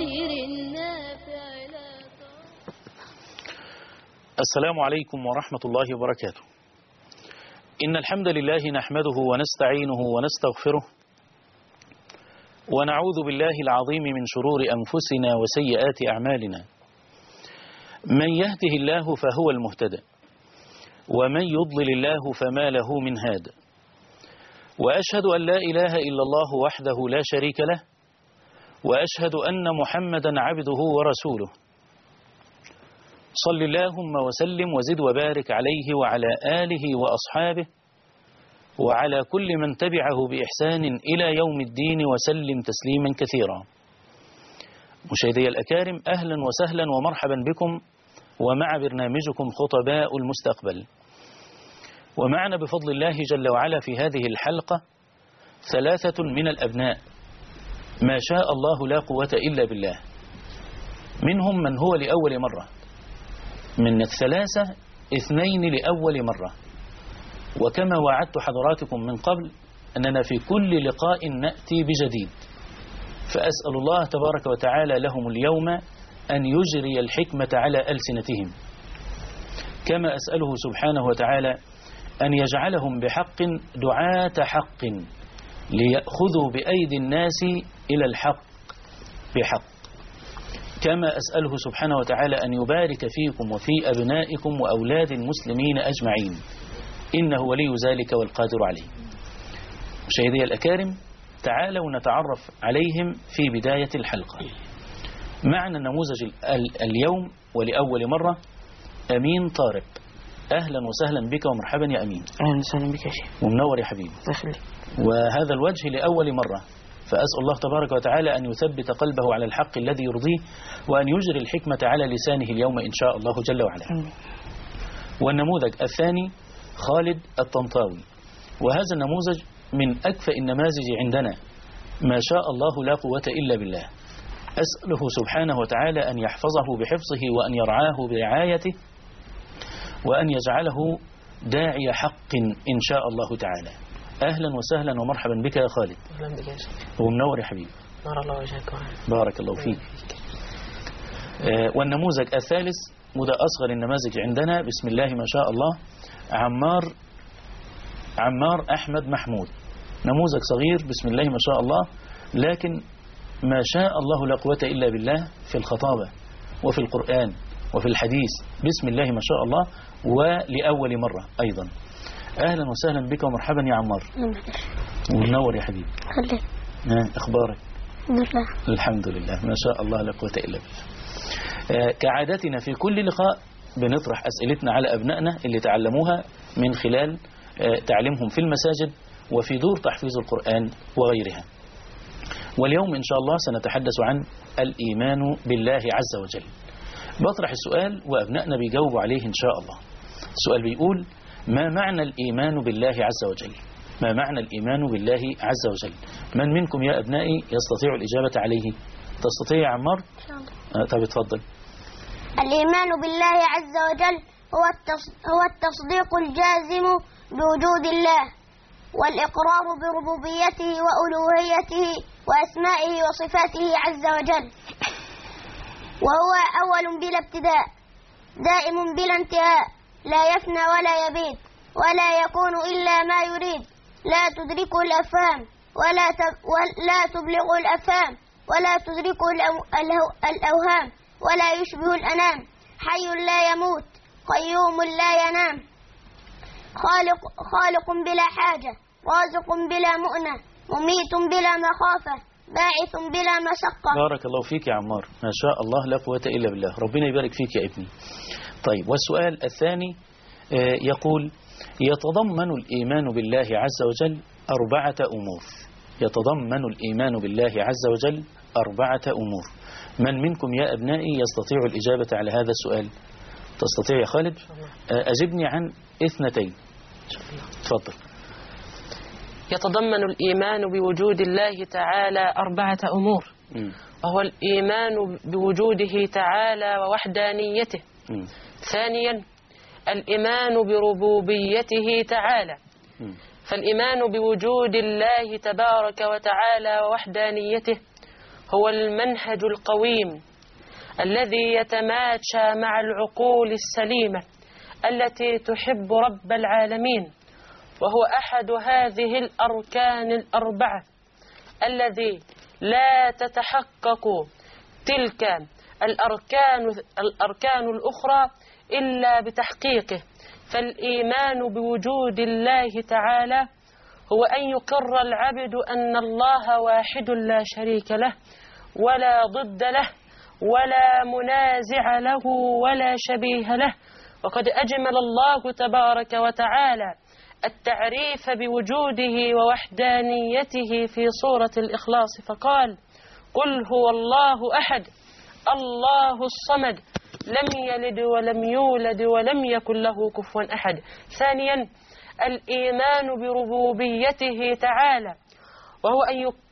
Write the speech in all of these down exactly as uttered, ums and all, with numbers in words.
الخير النافع لا. السلام عليكم ورحمة الله وبركاته. إن الحمد لله نحمده ونستعينه ونستغفره ونعوذ بالله العظيم من شرور أنفسنا وسيئات أعمالنا. من يهده الله فهو المهتدى ومن يضلل الله فما له من هاد، وأشهد أن لا إله إلا الله وحده لا شريك له، وأشهد أن محمدا عبده ورسوله. صل اللهم وسلم وزد وبارك عليه وعلى آله وأصحابه وعلى كل من تبعه بإحسان إلى يوم الدين وسلم تسليما كثيرا. مشاهدي الأكارم، أهلا وسهلا ومرحبا بكم ومع برنامجكم خطباء المستقبل. ومعنا بفضل الله جل وعلا في هذه الحلقة ثلاثة من الأبناء ما شاء الله لا قوة إلا بالله. منهم من هو لأول مرة، من الثلاثة اثنين لأول مرة. وكما وعدت حضراتكم من قبل أننا في كل لقاء نأتي بجديد، فأسأل الله تبارك وتعالى لهم اليوم أن يجري الحكمة على ألسنتهم، كما أسأله سبحانه وتعالى أن يجعلهم بحق دعاة حق ليأخذوا بأيدي الناس إلى الحق بحق. كما أسأله سبحانه وتعالى أن يبارك فيكم وفي أبنائكم وأولاد المسلمين أجمعين، إنه ولي ذلك والقادر عليه. مشاهدي الأكارم، تعالوا نتعرف عليهم في بداية الحلقة. معنا نموذج اليوم ولأول مرة أمين طارق. أهلا وسهلا بك ومرحبا يا أمين. أهلا وسهلا بك يا شيخ. ومنور يا حبيبي. وهذا الوجه لأول مرة، فأسأل الله تبارك وتعالى أن يثبت قلبه على الحق الذي يرضيه، وأن يجري الحكمة على لسانه اليوم إن شاء الله جل وعلا. والنموذج الثاني خالد الطنطاوي، وهذا النموذج من أكفأ النماذج عندنا ما شاء الله لا قوة إلا بالله. أسأله سبحانه وتعالى أن يحفظه بحفظه وأن يرعاه برعايته، وأن يجعله داعي حق إن شاء الله تعالى. أهلا وسهلا ومرحبا بك يا خالد. أهلا بك يا شيخ. ومنور يا حبيبي. نور الله وجهك. بارك الله فيك. آه والنموذج الثالث وده أصغر النماذج عندنا، بسم الله ما شاء الله، عمار عمار أحمد محمود. نموذج صغير بسم الله ما شاء الله، لكن ما شاء الله لا قوة إلا بالله في الخطابة وفي القرآن وفي الحديث، بسم الله ما شاء الله، ولأول مرة أيضا. أهلا وسهلا بك ومرحبا يا عمار. ومنور يا حبيبي. خليك. أخبارك؟ بالله. الحمد لله ما شاء الله لا قوة إلا بالله. آه كعادتنا في كل لقاء بنطرح أسئلتنا على أبنائنا اللي تعلموها من خلال آه تعليمهم في المساجد وفي دور تحفيظ القرآن وغيرها. واليوم إن شاء الله سنتحدث عن الإيمان بالله عز وجل. بطرح السؤال وأبنائنا بيجاوبوا عليه إن شاء الله. السؤال بيقول: ما معنى الإيمان بالله عز وجل؟ ما معنى الإيمان بالله عز وجل؟ من منكم يا أبنائي يستطيع الإجابة عليه؟ تستطيع يا عمار؟ آه طب اتفضل. الإيمان بالله عز وجل هو هو التصديق الجازم بوجود الله، والإقرار بربوبيته وألوهيته وأسمائه وصفاته عز وجل، وهو أول بلا ابتداء، دائم بلا انتهاء، لا يفنى ولا يبيد، ولا يكون إلا ما يريد، لا تدركه الأفهام ولا ولا تبلغ الأفهام ولا تدركه الأوهام، ولا يشبه الأنام، حي لا يموت، قيوم لا ينام، خالق خالق بلا حاجة، رازق بلا مؤنة، مميت بلا مخافة، باعث بلا مشقة. بارك الله فيك يا عمار، ما شاء الله لا قوة إلا بالله. ربنا يبارك فيك يا ابني. طيب، والسؤال الثاني يقول: يتضمن الإيمان بالله عز وجل أربعة أمور. يتضمن الإيمان بالله عز وجل أربعة أمور. من منكم يا أبنائي يستطيع الإجابة على هذا السؤال؟ تستطيع يا خالد؟ أجبني عن اثنتين. تفضل. يتضمن الإيمان بوجود الله تعالى أربعة أمور، م. وهو الإيمان بوجوده تعالى ووحدانيته. م. ثانيا الإيمان بربوبيته تعالى، فالإيمان بوجود الله تبارك وتعالى ووحدانيته هو المنهج القويم الذي يتماشى مع العقول السليمة التي تحب رب العالمين، وهو أحد هذه الأركان الأربعة الذي لا تتحقق تلك الأركان الأركان الأخرى إلا بتحقيقه. فالإيمان بوجود الله تعالى هو أن يقر العبد أن الله واحد لا شريك له ولا ضد له ولا منازع له ولا شبيه له. وقد أجمل الله تبارك وتعالى التعريف بوجوده ووحدانيته في سورة الإخلاص فقال: قل هو الله أحد الله الصمد لم يلد ولم يولد ولم يكن له كفوا أحد. ثانيا الإيمان بربوبيته تعالى، وهو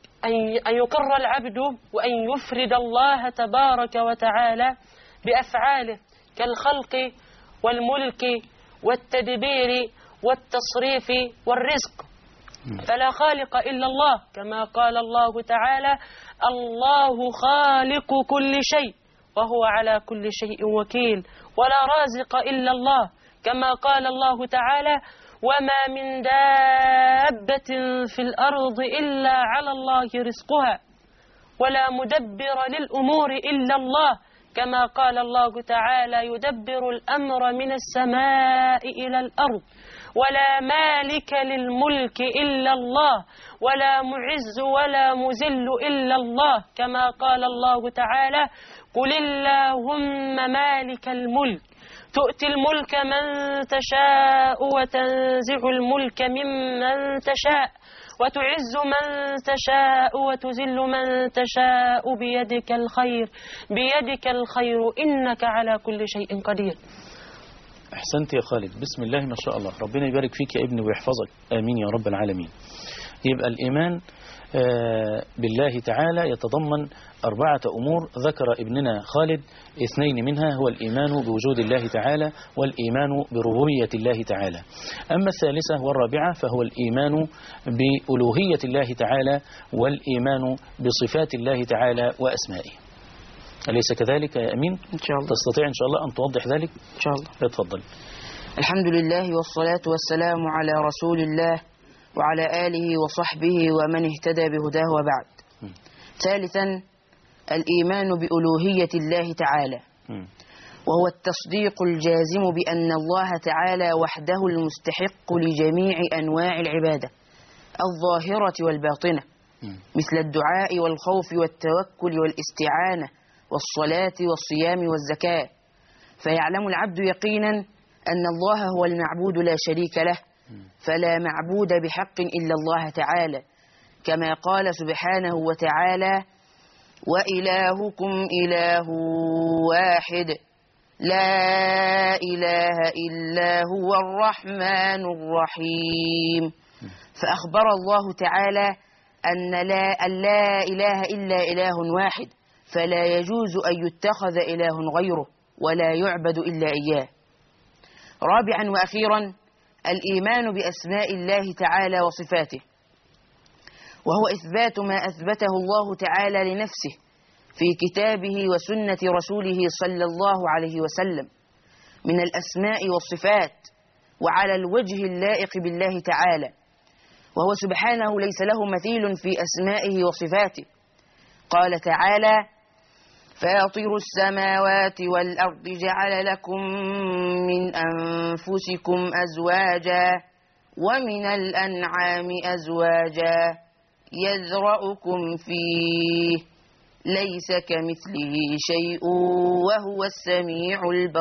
أن يقر العبد وأن يفرد الله تبارك وتعالى بأفعاله كالخلق والملك والتدبير والتصريف والرزق، فلا خالق إلا الله كما قال الله تعالى: الله خالق كل شيء وهو على كل شيء وكيل، ولا رازق إلا الله كما قال الله تعالى: وما من دابة في الأرض إلا على الله رزقها، ولا مدبر للأمور إلا الله كما قال الله تعالى: يدبر الأمر من السماء إلى الأرض، ولا مالك للملك إلا الله، ولا معز ولا مذل إلا الله كما قال الله تعالى: قل اللهم مالك الملك تؤتي الملك من تشاء وتنزع الملك ممن تشاء وتعز من تشاء وتذل من تشاء بيدك الخير بيدك الخير إنك على كل شيء قدير. أحسنت يا خالد، بسم الله ما شاء الله، ربنا يبارك فيك يا ابني ويحفظك، آمين يا رب العالمين. يبقى الإيمان بالله تعالى يتضمن أربعة أمور ذكر ابننا خالد اثنين منها هو الإيمان بوجود الله تعالى والإيمان بربوبية الله تعالى. أما الثالثة والرابعة فهو الإيمان بألوهية الله تعالى والإيمان بصفات الله تعالى وأسمائه. أليس كذلك يا أمين؟ إن شاء الله. تستطيع إن شاء الله أن توضح ذلك؟ إن شاء الله. اتفضل. الحمد لله والصلاة والسلام على رسول الله وعلى آله وصحبه ومن اهتدى بهداه وبعد. م. ثالثا الإيمان بألوهية الله تعالى، م. وهو التصديق الجازم بأن الله تعالى وحده المستحق لجميع أنواع العبادة الظاهرة والباطنة، م. مثل الدعاء والخوف والتوكل والاستعانة والصلاة والصيام والزكاة. فيعلم العبد يقينا أن الله هو المعبود لا شريك له، فلا معبود بحق إلا الله تعالى، كما قال سبحانه وتعالى: وإلهكم إله واحد لا إله إلا هو الرحمن الرحيم. فأخبر الله تعالى أن لا, أن لا إله إلا إله واحد، فلا يجوز أن يتخذ إله غيره ولا يعبد إلا إياه. رابعا وأخيرا الإيمان بأسماء الله تعالى وصفاته، وهو إثبات ما أثبته الله تعالى لنفسه في كتابه وسنة رسوله صلى الله عليه وسلم من الأسماء والصفات وعلى الوجه اللائق بالله تعالى، وهو سبحانه ليس له مثيل في أسمائه وصفاته. قال تعالى: فاطر السماوات والأرض جعل لكم من أنفسكم أزواجا ومن الأنعام أزواجا يذرأكم فيه ليس كمثله شيء وهو السميع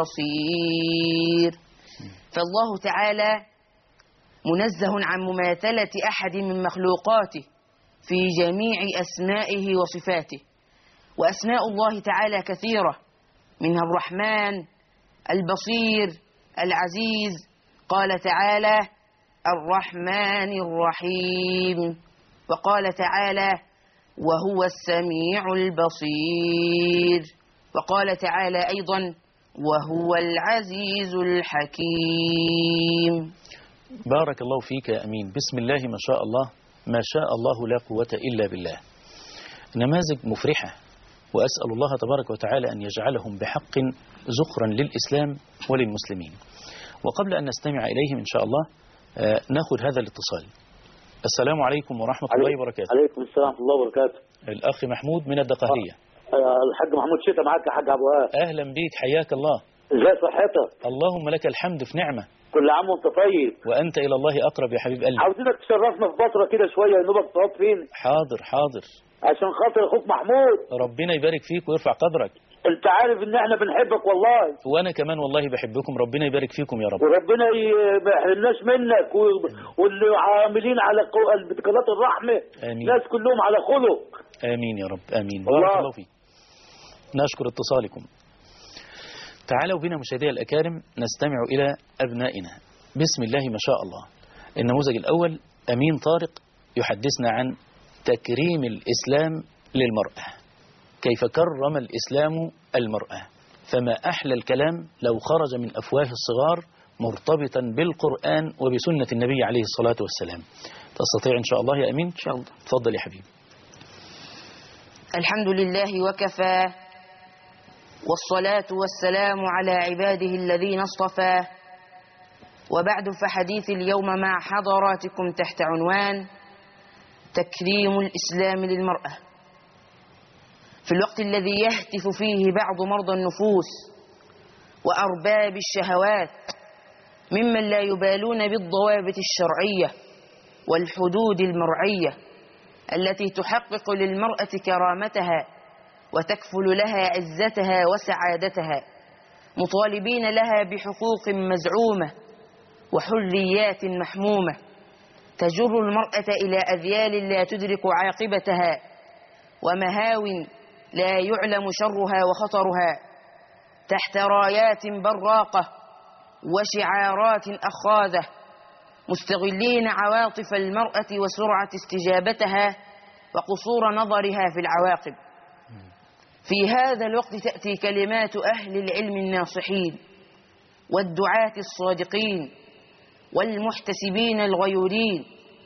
البصير. فالله تعالى منزه عن مماثلة أحد من مخلوقاته في جميع أسمائه وصفاته. وأسماء الله تعالى كثيرة، منها الرحمن، البصير، العزيز. قال تعالى: الرحمن الرحيم. وقال تعالى: وهو السميع البصير. وقال تعالى أيضا: وهو العزيز الحكيم. بارك الله فيك يا أمين، بسم الله ما شاء الله، ما شاء الله لا قوة إلا بالله. نماذج مفرحة، وأسأل الله تبارك وتعالى أن يجعلهم بحق زخرا للإسلام وللمسلمين. وقبل أن نستمع إليهم إن شاء الله آه نأخذ هذا الاتصال. السلام عليكم ورحمة الله وبركاته. عليكم السلام ورحمة الله وبركاته. الأخ محمود من الدقهلية. آه الحاج محمود شتا معاك يا حاج أبو وهاب. أهلا بيك، حياك الله. ازاي صحتك؟ اللهم لك الحمد في نعمة. كل عام وانت طيب. وأنت إلى الله أقرب يا حبيب قلبي. عاوزينك تشرفنا في فترة كده شوية نوبك تقعد فين؟ حاضر حاضر. عشان خاطر أخوك محمود. ربنا يبارك فيك ويرفع قدرك. انت عارف ان احنا بنحبك والله. وانا كمان والله بحبكم، ربنا يبارك فيكم يا رب. وربنا ما يحرمناش منك واللي عاملين على قناة الرحمة. آمين. ناس كلهم على خلق. آمين يا رب آمين. بارك الله فيك. نشكر اتصالكم. تعالوا بنا مشاهدي الأكارم نستمع إلى أبنائنا. بسم الله ما شاء الله. النموذج الأول أمين طارق يحدثنا عن تكريم الإسلام للمرأة، كيف كرم الإسلام المرأة. فما أحلى الكلام لو خرج من أفواه الصغار مرتبطا بالقرآن وبسنة النبي عليه الصلاة والسلام. تستطيع إن شاء الله يا أمين؟ إن شاء الله. تفضل يا حبيبي. الحمد لله وكفى، والصلاة والسلام على عباده الذين اصطفى، وبعد فحديث اليوم مع حضراتكم تحت عنوان تكريم الإسلام للمرأة. في الوقت الذي يهتف فيه بعض مرضى النفوس وأرباب الشهوات ممن لا يبالون بالضوابط الشرعية والحدود المرعية التي تحقق للمرأة كرامتها وتكفل لها عزتها وسعادتها، مطالبين لها بحقوق مزعومة وحريات محمومة تجر المرأة إلى أذيال لا تدرك عاقبتها ومهاو لا يعلم شرها وخطرها، تحت رايات براقة وشعارات أخاذة، مستغلين عواطف المرأة وسرعة استجابتها وقصور نظرها في العواقب. في هذا الوقت تأتي كلمات أهل العلم الناصحين والدعاة الصادقين والمحتسبين الغيورين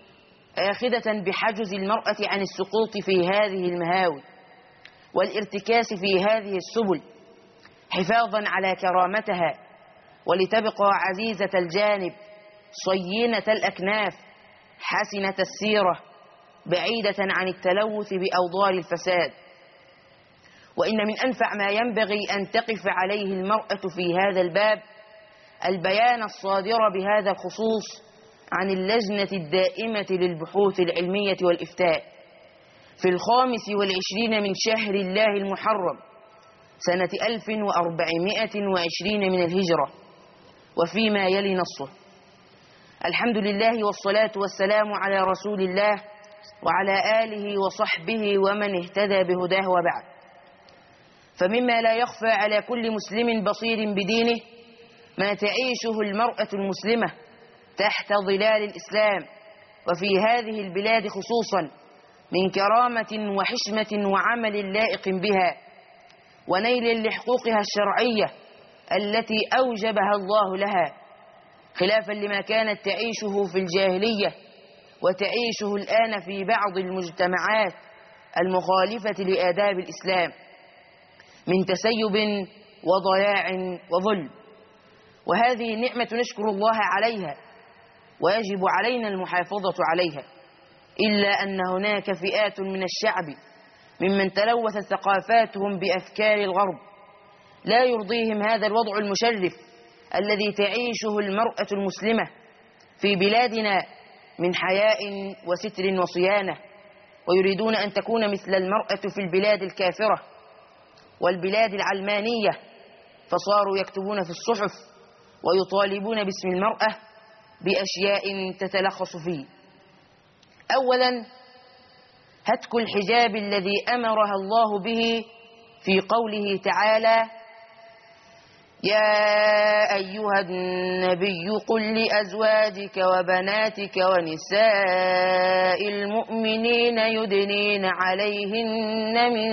آخذة بحجز المرأة عن السقوط في هذه المهاوي والارتكاس في هذه السبل، حفاظا على كرامتها ولتبقى عزيزة الجانب صينة الأكناف حسنة السيرة بعيدة عن التلوث بأوضار الفساد. وإن من أنفع ما ينبغي أن تقف عليه المرأة في هذا الباب البيان الصادر بهذا الخصوص عن اللجنة الدائمة للبحوث العلمية والإفتاء في الخامس والعشرين من شهر الله المحرم سنة ألف وأربعمائة وعشرين من الهجرة، وفيما يلي نصه. الحمد لله والصلاة والسلام على رسول الله وعلى آله وصحبه ومن اهتدى بهداه وبعد. فمما لا يخفى على كل مسلم بصير بدينه ما تعيشه المرأة المسلمة تحت ظلال الإسلام وفي هذه البلاد خصوصا من كرامة وحشمة وعمل لائق بها ونيل لحقوقها الشرعية التي أوجبها الله لها، خلافا لما كانت تعيشه في الجاهلية وتعيشه الآن في بعض المجتمعات المخالفة لآداب الإسلام من تسيب وضياع وظلم. وهذه نعمة نشكر الله عليها ويجب علينا المحافظة عليها، إلا أن هناك فئات من الشعب ممن تلوثت ثقافاتهم بأفكار الغرب لا يرضيهم هذا الوضع المشرف الذي تعيشه المرأة المسلمة في بلادنا من حياء وستر وصيانة، ويريدون أن تكون مثل المرأة في البلاد الكافرة والبلاد العلمانية، فصاروا يكتبون في الصحف ويطالبون باسم المرأة بأشياء تتلخص فيه. أولا هتك الحجاب الذي أمرها الله به في قوله تعالى: يا أيها النبي قل لأزواجك وبناتك ونساء المؤمنين يدنين عليهن من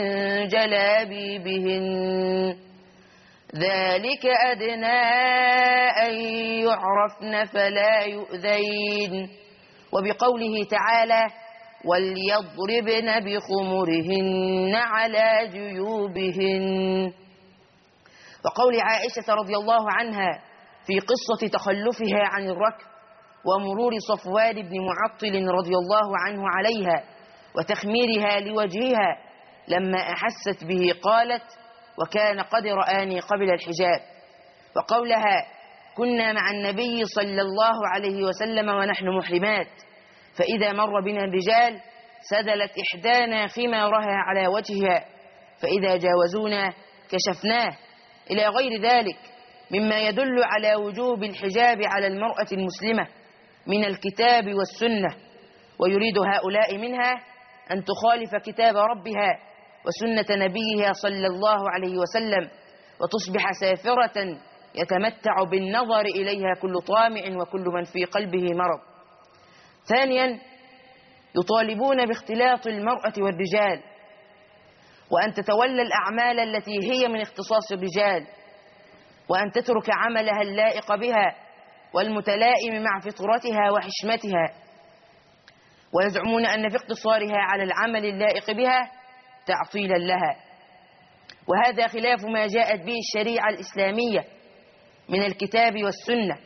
جلابيبهن ذلك أدنى أن يعرفن فلا يؤذين. وبقوله تعالى: وليضربن بخمرهن على جيوبهن. وقول عائشة رضي الله عنها في قصة تخلفها عن الركب ومرور صفوان بن معطل رضي الله عنه عليها وتخميرها لوجهها لما أحست به قالت: وكان قد رآني قبل الحجاب. وقولها: كنا مع النبي صلى الله عليه وسلم ونحن محرمات، فإذا مر بنا الرجال سدلت إحدانا خمارها على وجهها، فإذا جاوزونا كشفناه، إلى غير ذلك مما يدل على وجوب الحجاب على المرأة المسلمة من الكتاب والسنة. ويريد هؤلاء منها أن تخالف كتاب ربها وسنة نبيها صلى الله عليه وسلم، وتصبح سافرة يتمتع بالنظر إليها كل طامع وكل من في قلبه مرض. ثانيا، يطالبون باختلاط المرأة والرجال، وأن تتولى الأعمال التي هي من اختصاص الرجال، وأن تترك عملها اللائق بها والمتلائم مع فطرتها وحشمتها. ويزعمون أن في اقتصارها على العمل اللائق بها تعطيلا لها، وهذا خلاف ما جاءت به الشريعة الإسلامية من الكتاب والسنة.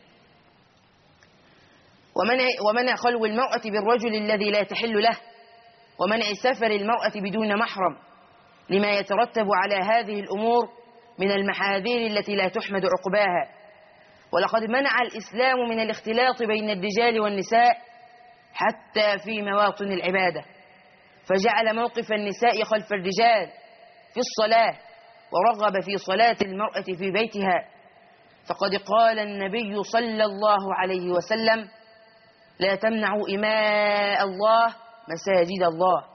ومنع, ومنع خلو المرأة بالرجل الذي لا تحل له، ومنع سفر المرأة بدون محرم، لما يترتب على هذه الأمور من المحاذير التي لا تحمد عقباها. ولقد منع الإسلام من الاختلاط بين الرجال والنساء حتى في مواطن العبادة، فجعل موقف النساء خلف الرجال في الصلاة، ورغب في صلاة المرأة في بيتها. فقد قال النبي صلى الله عليه وسلم: لا تمنعوا إماء الله مساجد الله،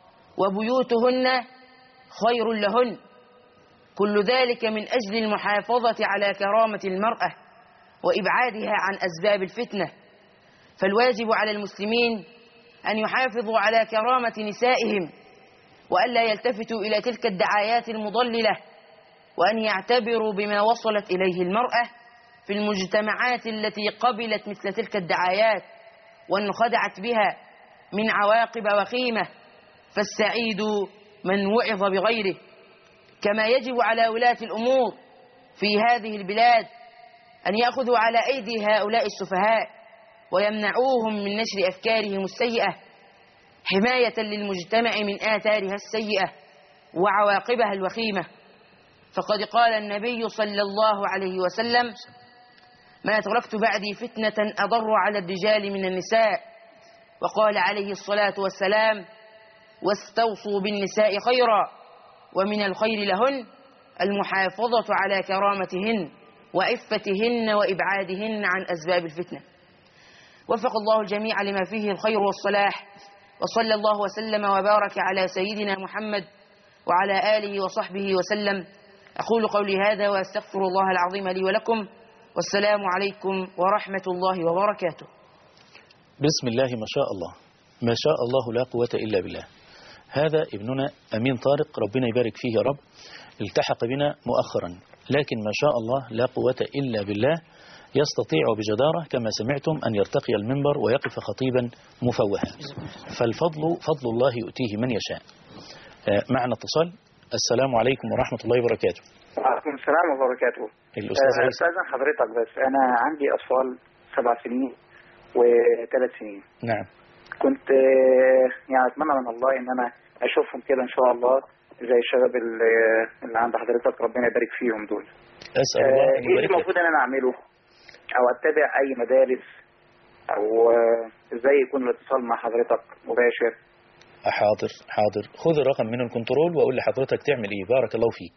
وبيوتهن خير لهن، كل ذلك من أجل المحافظة على كرامة المرأة وإبعادها عن أسباب الفتنة. فالواجب على المسلمين أن يحافظوا على كرامة نسائهم، وألا يلتفتوا إلى تلك الدعايات المضللة، وأن يعتبروا بما وصلت إليه المرأة في المجتمعات التي قبلت مثل تلك الدعايات وانخدعت بها من عواقب وخيمة. فالسعيد من وعظ بغيره. كما يجب على ولاة الأمور في هذه البلاد أن يأخذوا على أيدي هؤلاء السفهاء ويمنعوهم من نشر أفكارهم السيئة، حماية للمجتمع من آثارها السيئة وعواقبها الوخيمة. فقد قال النبي صلى الله عليه وسلم: ما تركت بعدي فتنة أضر على الرجال من النساء. وقال عليه الصلاة والسلام: واستوصوا بالنساء خيرا، ومن الخير لهن المحافظة على كرامتهن وعفتهن وإبعادهن عن أسباب الفتنة. وفق الله الجميع لما فيه الخير والصلاح، وصلى الله وسلم وبارك على سيدنا محمد وعلى آله وصحبه وسلم. أقول قولي هذا وأستغفر الله العظيم لي ولكم، والسلام عليكم ورحمة الله وبركاته. بسم الله ما شاء الله، ما شاء الله لا قوة إلا بالله. هذا ابننا أمين طارق، ربنا يبارك فيه يا رب، التحق بنا مؤخرا، لكن ما شاء الله لا قوة إلا بالله، يستطيع بجدارة كما سمعتم أن يرتقي المنبر ويقف خطيبا مفوها، فالفضل فضل الله يؤتيه من يشاء. معنا اتصال. السلام عليكم ورحمة الله وبركاته. وعليكم السلام وبركاته. الأستاذ عيسى. أستاذن حضرتك، بس أنا عندي أطفال سبع سنين وثلاث سنين. نعم. كنت يعني أتمنى من الله إن أنا أشوفهم كده إن شاء الله زي الشباب اللي عند حضرتك، ربنا يبارك فيهم دول. أسأل الله أن إيه المفروض إن أنا أعمله، أو أتبع أي مدارس، أو إزاي يكون الاتصال مع حضرتك مباشر؟ حاضر حاضر، خذ الرقم من الكنترول وأقول لحضرتك تعمل إيه. بارك الله فيك.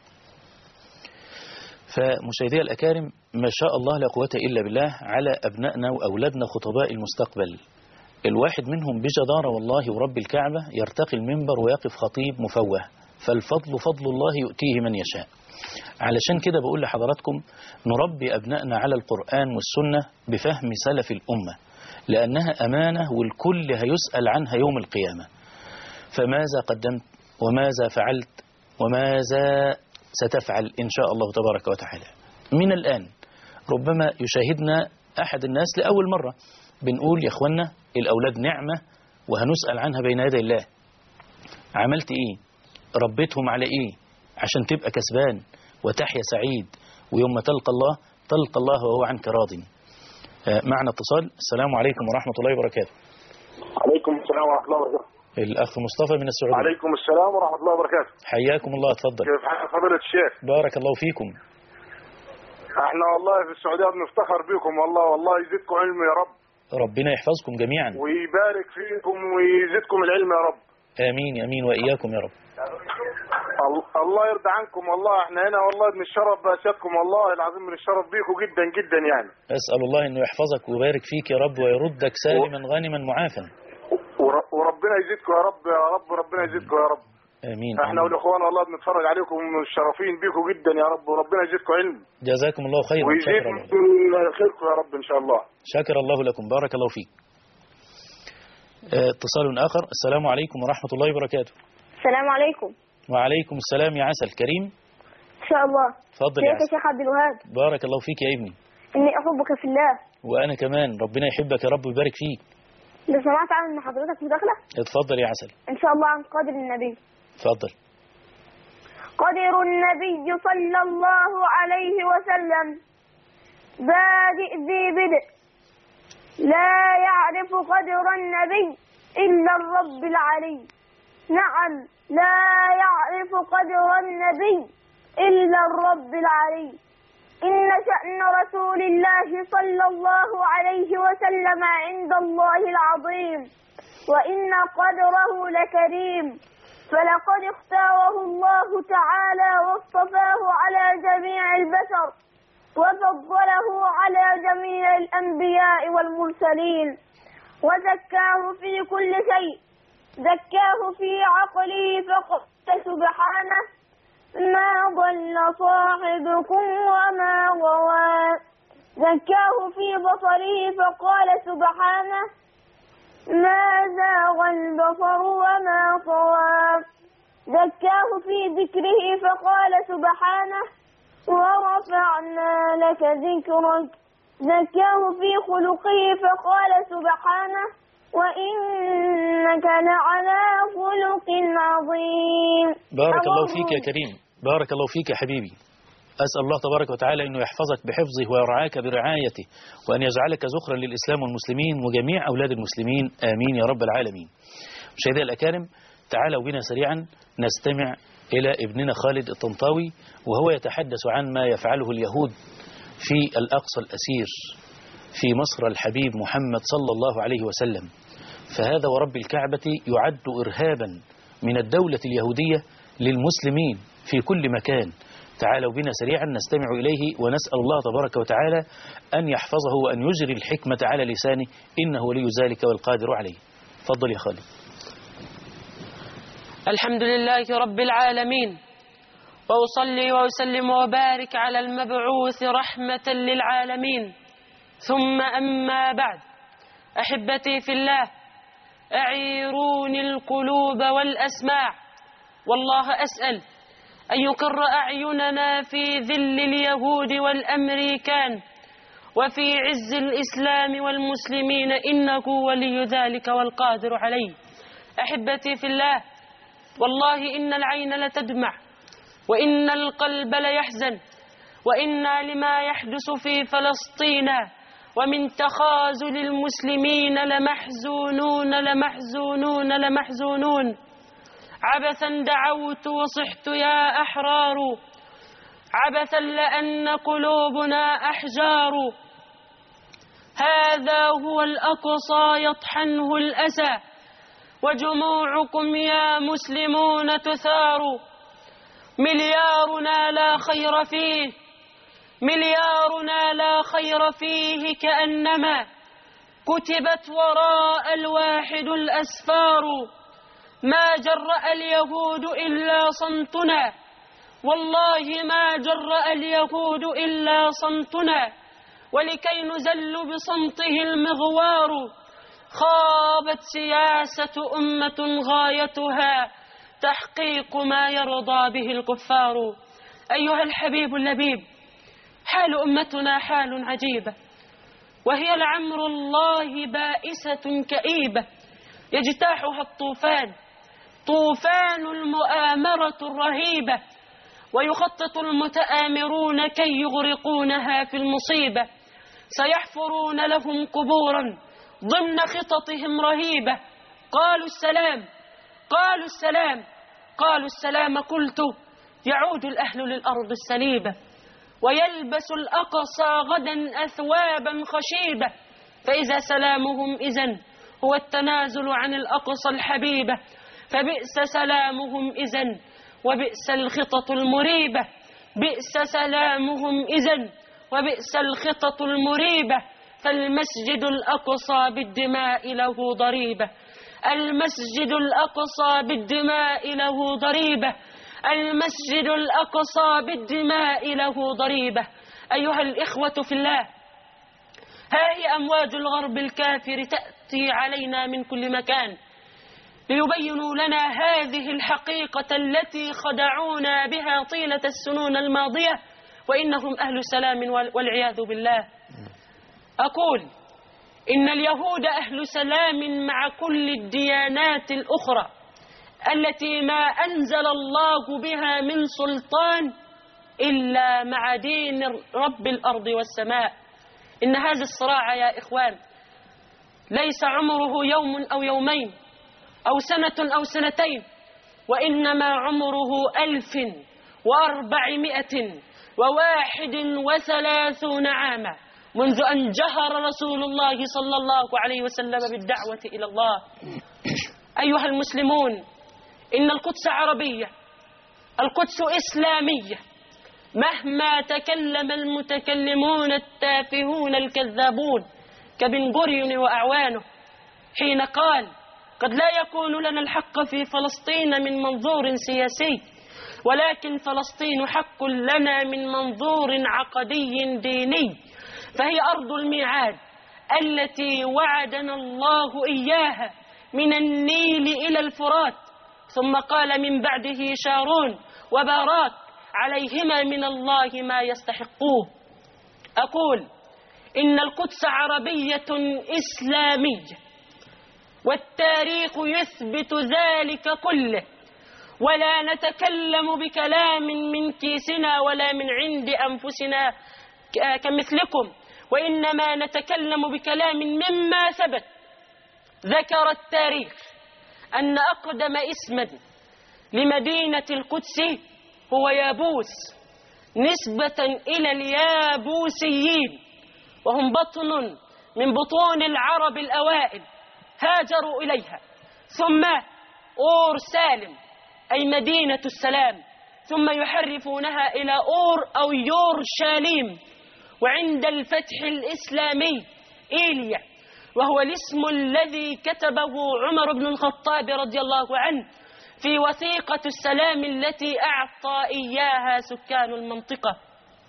فمشاهدي الأكارم، ما شاء الله لا قوة إلا بالله على أبنائنا وأولادنا خطباء المستقبل. الواحد منهم بجدارة والله ورب الكعبة يرتقي المنبر ويقف خطيب مفوه، فالفضل فضل الله يؤتيه من يشاء. علشان كده بقول لحضراتكم نربي أبنائنا على القرآن والسنة بفهم سلف الأمة، لأنها أمانة والكل هيسأل عنها يوم القيامة. فماذا قدمت وماذا فعلت وماذا ستفعل إن شاء الله تبارك وتعالى. من الآن ربما يشاهدنا أحد الناس لأول مرة، بنقول يا أخوانا الأولاد نعمة وهنسأل عنها بين يدي الله. عملت إيه؟ ربيتهم على إيه؟ عشان تبقى كسبان وتحيا سعيد، ويوم ما تلقى الله تلقى الله وهو عنك راض. معنا اتصال. السلام عليكم ورحمة الله وبركاته. عليكم السلام ورحمة الله وبركاته. الأخ مصطفى من السعودية. عليكم السلام ورحمة الله وبركاته. حياكم الله، اتفضل. كيف حال فضيلة الشيخ؟ بارك الله فيكم. احنا والله في السعودية بنفتخر بكم والله، والله يزيدكم علم يا رب. ربنا يحفظكم جميعا ويبارك فيكم ويزيدكم العلم يا رب. آمين آمين وإياكم يا رب. الله يرضى عنكم والله، احنا هنا والله بنتشرف بأسيادكم والله العظيم، بنتشرف بيكم جدا جدا يعني. أسأل الله إنه يحفظك ويبارك فيك يا رب ويردك سالما غانما معافا. وربنا يزيدكم يا رب يا رب، ربنا يزيدكم يا رب. آمين. احنا والاخوان والله بنتفرج عليكم ومشرفين بيكم جدا يا رب، وربنا يزيدكم علم. جزاكم الله خيرا. ويزيد من خيركم يا رب ان شاء الله. شكر الله لكم، بارك الله فيك. اتصال آخر. السلام عليكم ورحمة الله وبركاته. السلام عليكم. وعليكم السلام يا عسل كريم. إن شاء الله. تفضل يا عسل. يا شيخ عبد الوهاب. بارك الله فيك يا ابني. إني أحبك في الله. وأنا كمان، ربنا يحبك يا رب ويبارك فيك. لو سمعت عن حضرتك مداخلة. اتفضل يا عسل. إن شاء الله عن قدر النبي. اتفضل. قدر النبي صلى الله عليه وسلم بادئ ذي بدء، لا يعرف قدر النبي إلا الرب العلي. نعم، لا يعرف قدر النبي إلا الرب العلي. إن شأن رسول الله صلى الله عليه وسلم عند الله العظيم، وإن قدره لكريم، فلقد اختاره الله تعالى واصطفاه على جميع البشر، وفضله على جميع الأنبياء والمرسلين، وزكاه في كل شيء. زكاه في عقله فقال سبحانه: ما ضل صاحبكم وما غوى. زكاه في بصره فقال سبحانه: ما زاغ البصر وما طغى. زكاه في ذكره فقال سبحانه: ورفعنا لك ذكرك. زكاه في خلقه فقال سبحانه: وإنك لعلى خلق عظيم. بارك الله فيك يا كريم، بارك الله فيك يا حبيبي. أسأل الله تبارك وتعالى أنه يحفظك بحفظه ويرعاك برعايته، وأن يجعلك ذخرا للإسلام والمسلمين وجميع أولاد المسلمين، آمين يا رب العالمين. مشاهدينا الأكارم، تعالوا بنا سريعا نستمع إلى ابننا خالد الطنطاوي وهو يتحدث عن ما يفعله اليهود في الأقصى الأسير في مصر الحبيب محمد صلى الله عليه وسلم. فهذا ورب الكعبة يعد إرهابا من الدولة اليهودية للمسلمين في كل مكان. تعالوا بنا سريعا نستمع إليه ونسأل الله تبارك وتعالى أن يحفظه وأن يجري الحكمة على لسانه، إنه ولي ذلك والقادر عليه. تفضل يا خالد. الحمد لله رب العالمين، وأصلي وأسلم وبارك على المبعوث رحمة للعالمين، ثم أما بعد. أحبتي في الله، أعيروني القلوب والأسماع، والله أسأل أن يقر أعيننا في ذل اليهود والأمريكان وفي عز الإسلام والمسلمين، إنه ولي ذلك والقادر عليه. أحبتي في الله، والله إن العين لتدمع وإن القلب ليحزن، وإنا لما يحدث في فلسطين ومن تخاذل المسلمين لمحزونون لمحزونون لمحزونون. عبثا دعوت وصحت يا أحرار، عبثا لأن قلوبنا أحجار. هذا هو الأقصى يطحنه الأسى، وجموعكم يا مسلمون تثار. مليارنا لا خير فيه، مليارنا لا خير فيه، كأنما كتبت وراء الواحد الأسفار. ما جرأ اليهود إلا صمتنا، والله ما جرأ اليهود إلا صمتنا، ولكي نزل بصمته المغوار. خابت سياسة أمة غايتها تحقيق ما يرضى به الكفار. أيها الحبيب اللبيب، حال أمتنا حال عجيبة، وهي لعمر الله بائسة كئيبة. يجتاحها الطوفان، طوفان المؤامرة الرهيبة، ويخطط المتآمرون كي يغرقونها في المصيبة. سيحفرون لهم قبورا ضمن خططهم رهيبة. قالوا السلام، قالوا السلام، قالوا السلام. قلت يعود الأهل للأرض السليبة، ويلبس الأقصى غدا أثوابا خشيبة، فإذا سلامهم إذن هو التنازل عن الأقصى الحبيبة، فبئس سلامهم إذن وبئس الخطط المريبة، بئس سلامهم إذن وبئس الخطط المريبة، فالمسجد الأقصى بالدماء له ضريبة، المسجد الأقصى بالدماء له ضريبة، المسجد الأقصى بالدماء له ضريبة. أيها الإخوة في الله، ها هي أمواج الغرب الكافر تأتي علينا من كل مكان ليبينوا لنا هذه الحقيقة التي خدعونا بها طيلة السنون الماضية، وإنهم أهل سلام والعياذ بالله. أقول إن اليهود أهل سلام مع كل الديانات الأخرى التي ما أنزل الله بها من سلطان إلا مع دين رب الأرض والسماء. إن هذا الصراع يا إخوان ليس عمره يوم أو يومين أو سنة أو سنتين، وإنما عمره ألف وأربعمائة وواحد وثلاثون عاما منذ أن جهر رسول الله صلى الله عليه وسلم بالدعوة إلى الله. أيها المسلمون، إن القدس عربية، القدس إسلامية، مهما تكلم المتكلمون التافهون الكذابون كبن غوريون وأعوانه حين قال قد لا يكون لنا الحق في فلسطين من منظور سياسي، ولكن فلسطين حق لنا من منظور عقدي ديني، فهي أرض الميعاد التي وعدنا الله إياها من النيل إلى الفرات. ثم قال من بعده شارون وباراك عليهما من الله ما يستحقوه. أقول إن القدس عربية إسلامية، والتاريخ يثبت ذلك كله، ولا نتكلم بكلام من كيسنا ولا من عند أنفسنا كمثلكم، وإنما نتكلم بكلام مما ثبت. ذكر التاريخ أن أقدم اسما لمدينة القدس هو يابوس، نسبة إلى اليابوسيين، وهم بطن من بطون العرب الأوائل هاجروا إليها، ثم أور سالم أي مدينة السلام، ثم يحرفونها إلى أور أو يور شاليم، وعند الفتح الإسلامي إيليا، وهو الاسم الذي كتبه عمر بن الخطاب رضي الله عنه في وثيقة السلام التي أعطى إياها سكان المنطقة.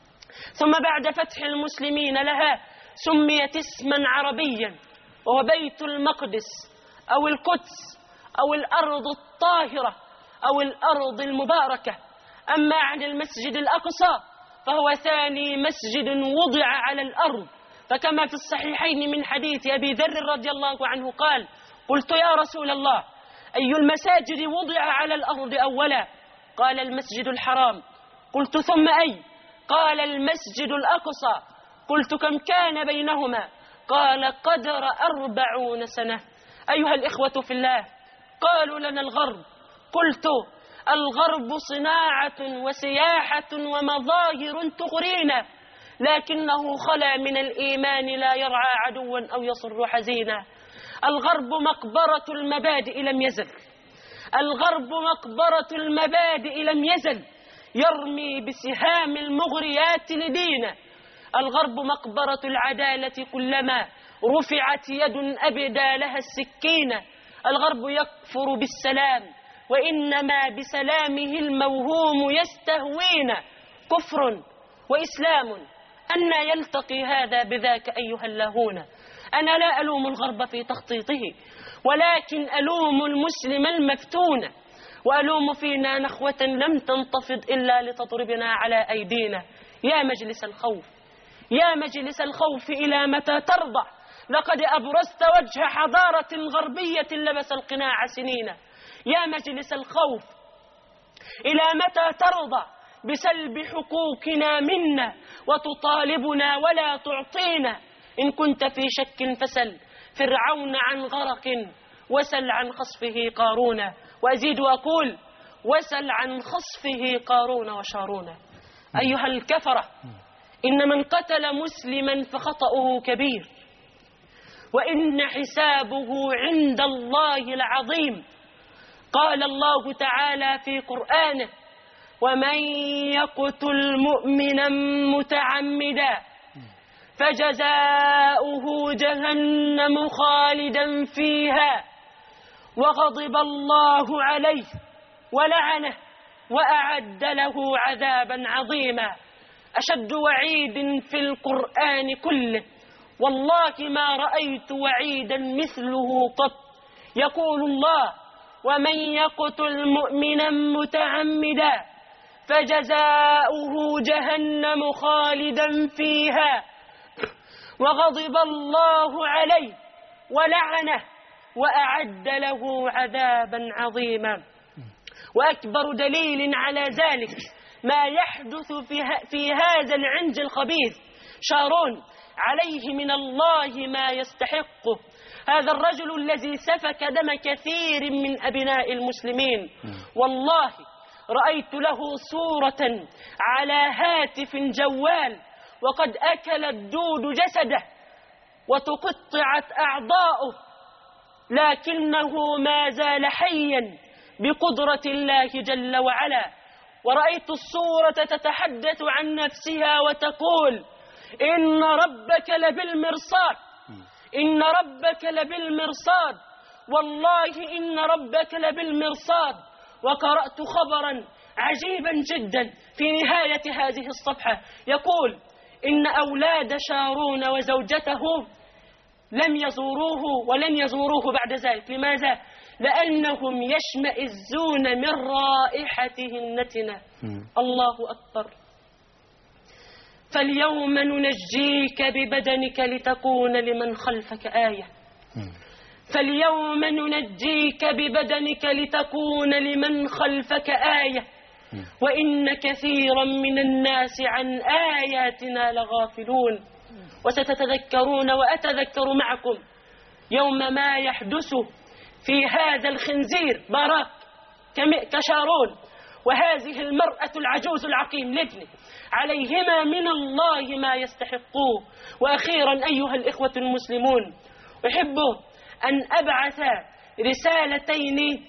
ثم بعد فتح المسلمين لها سميت اسما عربيا، وهو بيت المقدس أو القدس أو الأرض الطاهرة أو الأرض المباركة. أما عن المسجد الأقصى فهو ثاني مسجد وضع على الأرض، فكما في الصحيحين من حديث أبي ذر رضي الله عنه قال قلت يا رسول الله أي المساجد وضع على الأرض أولا؟ قال المسجد الحرام. قلت ثم أي؟ قال المسجد الأقصى. قلت كم كان بينهما؟ قال قدر أربعون سنة. أيها الإخوة في الله، قالوا لنا الغرب. قلت الغرب صناعة وسياحة ومظاهر تغرينا، لكنه خلا من الإيمان، لا يرعى عدوا أو يصر حزينا. الغرب مقبرة المبادئ لم يزل، الغرب مقبرة المبادئ لم يزل يرمي بسهام المغريات لدينا. الغرب مقبرة العدالة، كلما رفعت يد أبدى لها السكينة. الغرب يكفر بالسلام، وإنما بسلامه الموهوم يستهوينا. كفر وإسلام أن يلتقي هذا بذاك أيها اللاهون؟ أنا لا ألوم الغرب في تخطيطه، ولكن ألوم المسلم المفتون، وألوم فينا نخوة لم تنتفض إلا لتضربنا على أيدينا. يا مجلس الخوف، يا مجلس الخوف إلى متى ترضى لقد أبرزت وجه حضارة غربية لبس القناع سنين. يا مجلس الخوف، إلى متى ترضى بسلب حقوقنا منا وتطالبنا ولا تعطينا؟ إن كنت في شك فسل فرعون عن غرق وسل عن خصفه قارون. وأزيد وأقول وسل عن خصفه قارون وشارون. أيها الكفرة، إن من قتل مسلما فخطأه كبير، وإن حسابه عند الله العظيم. قال الله تعالى في قرآنه: ومن يقتل مؤمنا متعمدا فجزاؤه جهنم خالدا فيها وغضب الله عليه ولعنه وأعد له عذابا عظيما. أشد وعيد في القرآن كله، والله ما رأيت وعيدا مثله قط. يقول الله: ومن يقتل مؤمنا متعمدا فجزاؤه جهنم خالدا فيها وغضب الله عليه ولعنه وأعد له عذابا عظيما. وأكبر دليل على ذلك ما يحدث في, في هذا العنج الخبيث. شارون عليه من الله ما يستحقه. هذا الرجل الذي سفك دم كثير من أبناء المسلمين، والله رأيت له صورة على هاتف جوال وقد أكل الدود جسده وتقطعت أعضاؤه، لكنه ما زال حيا بقدرة الله جل وعلا. ورأيت الصورة تتحدث عن نفسها وتقول: إن ربك لبالمرصاد، إن ربك لبالمرصاد، والله إن ربك لبالمرصاد. وقرأت خبرا عجيبا جدا في نهاية هذه الصفحة يقول: إن أولاد شارون وزوجته لم يزوروه ولن يزوروه بعد ذلك. لماذا؟ لأنهم يشمئزون من رائحته النتنة. الله أكبر. فاليوم ننجيك ببدنك لتكون لمن خلفك آية. فاليوم ننجيك ببدنك لتكون لمن خلفك آية، وإن كثيرا من الناس عن آياتنا لغافلون. وستتذكرون وأتذكر معكم يوم ما يحدث في هذا الخنزير باراك كشارون وهذه المرأة العجوز العقيم لابنه، عليهما من الله ما يستحقوه. وأخيرا أيها الإخوة المسلمون، أحب أن أبعث رسالتين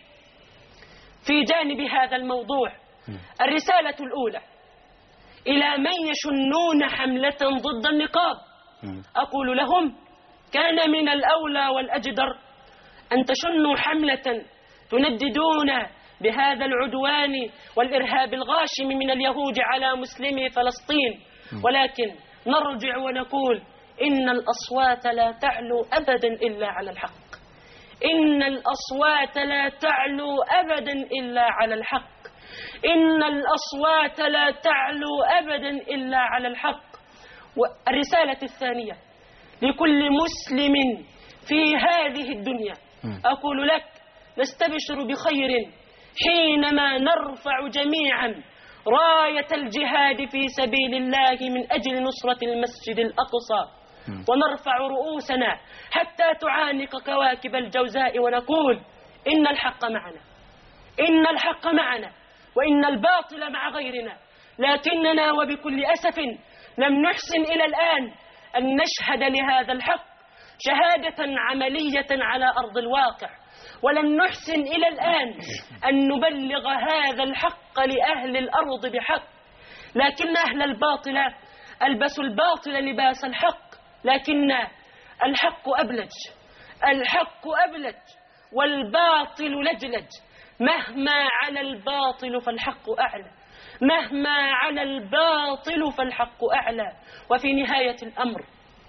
في جانب هذا الموضوع. الرسالة الأولى إلى من يشنون حملة ضد النقاب، أقول لهم: كان من الأولى والأجدر أن تشنوا حملة تنددون بهذا العدوان والإرهاب الغاشم من اليهود على مسلمي فلسطين. ولكن نرجع ونقول: إن الأصوات لا تعلو أبدا إلا على الحق. إن الأصوات لا تعلو أبدا إلا على الحق. إن الأصوات لا تعلو أبدا إلا على الحق. والرسالة الثانية لكل مسلم في هذه الدنيا، أقول لك: نستبشر بخير حينما نرفع جميعا راية الجهاد في سبيل الله من أجل نصرة المسجد الأقصى، ونرفع رؤوسنا حتى تعانق كواكب الجوزاء ونقول: إن الحق معنا، إن الحق معنا، وإن الباطل مع غيرنا. لكننا وبكل أسف لم نحسن إلى الآن أن نشهد لهذا الحق شهادة عملية على أرض الواقع، ولن نحسن إلى الآن أن نبلغ هذا الحق لأهل الأرض بحق. لكن أهل الباطل ألبسوا الباطل لباس الحق، لكن الحق أبلج، الحق أبلج والباطل لجلج. مهما على الباطل فالحق أعلى، مهما على الباطل فالحق أعلى. وفي نهاية الأمر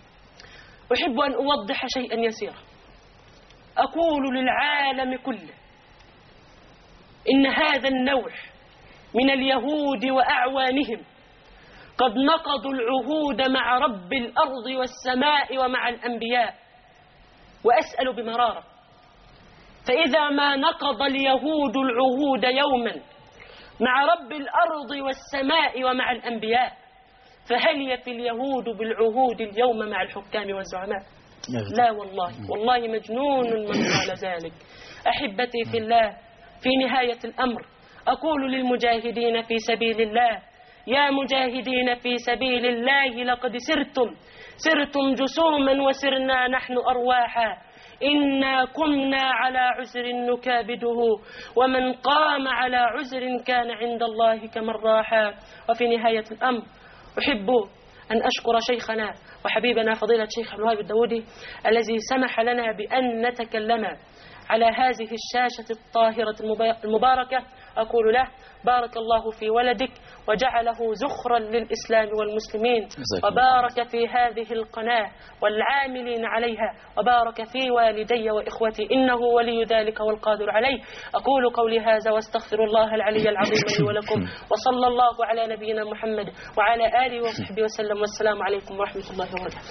أحب أن أوضح شيئا يسيرا. أقول للعالم كله: إن هذا النوع من اليهود وأعوانهم قد نقضوا العهود مع رب الأرض والسماء ومع الأنبياء. وأسأل بمرارة، فإذا ما نقض اليهود العهود يوما مع رب الأرض والسماء ومع الأنبياء، فهل يفي اليهود بالعهود اليوم مع الحكام والزعماء؟ لا والله، والله مجنون من قال ذلك. أحبتي في الله، في نهاية الأمر أقول للمجاهدين في سبيل الله: يا مجاهدين في سبيل الله، لقد سرتم سرتم جسوما وسرنا نحن أرواحا، إنا كنا على عسر نكابده، ومن قام على عسر كان عند الله كمن راحا. وفي نهاية الأمر أحب أن أشكر شيخنا وحبيبنا فضيلة شيخ عبد الوهاب الداودي الذي سمح لنا بأن نتكلم على هذه الشاشة الطاهرة المباركة. أقول له: بارك الله في ولدك وجعله زخرا للإسلام والمسلمين، وبارك في هذه القناة والعاملين عليها، وبارك في والدي وإخوتي، إنه ولي ذلك والقادر عليه. أقول قولي هذا واستغفر الله العلي العظيم لي ولكم، وصلى الله على نبينا محمد وعلى آله وصحبه وسلم، والسلام عليكم ورحمة الله وبركاته.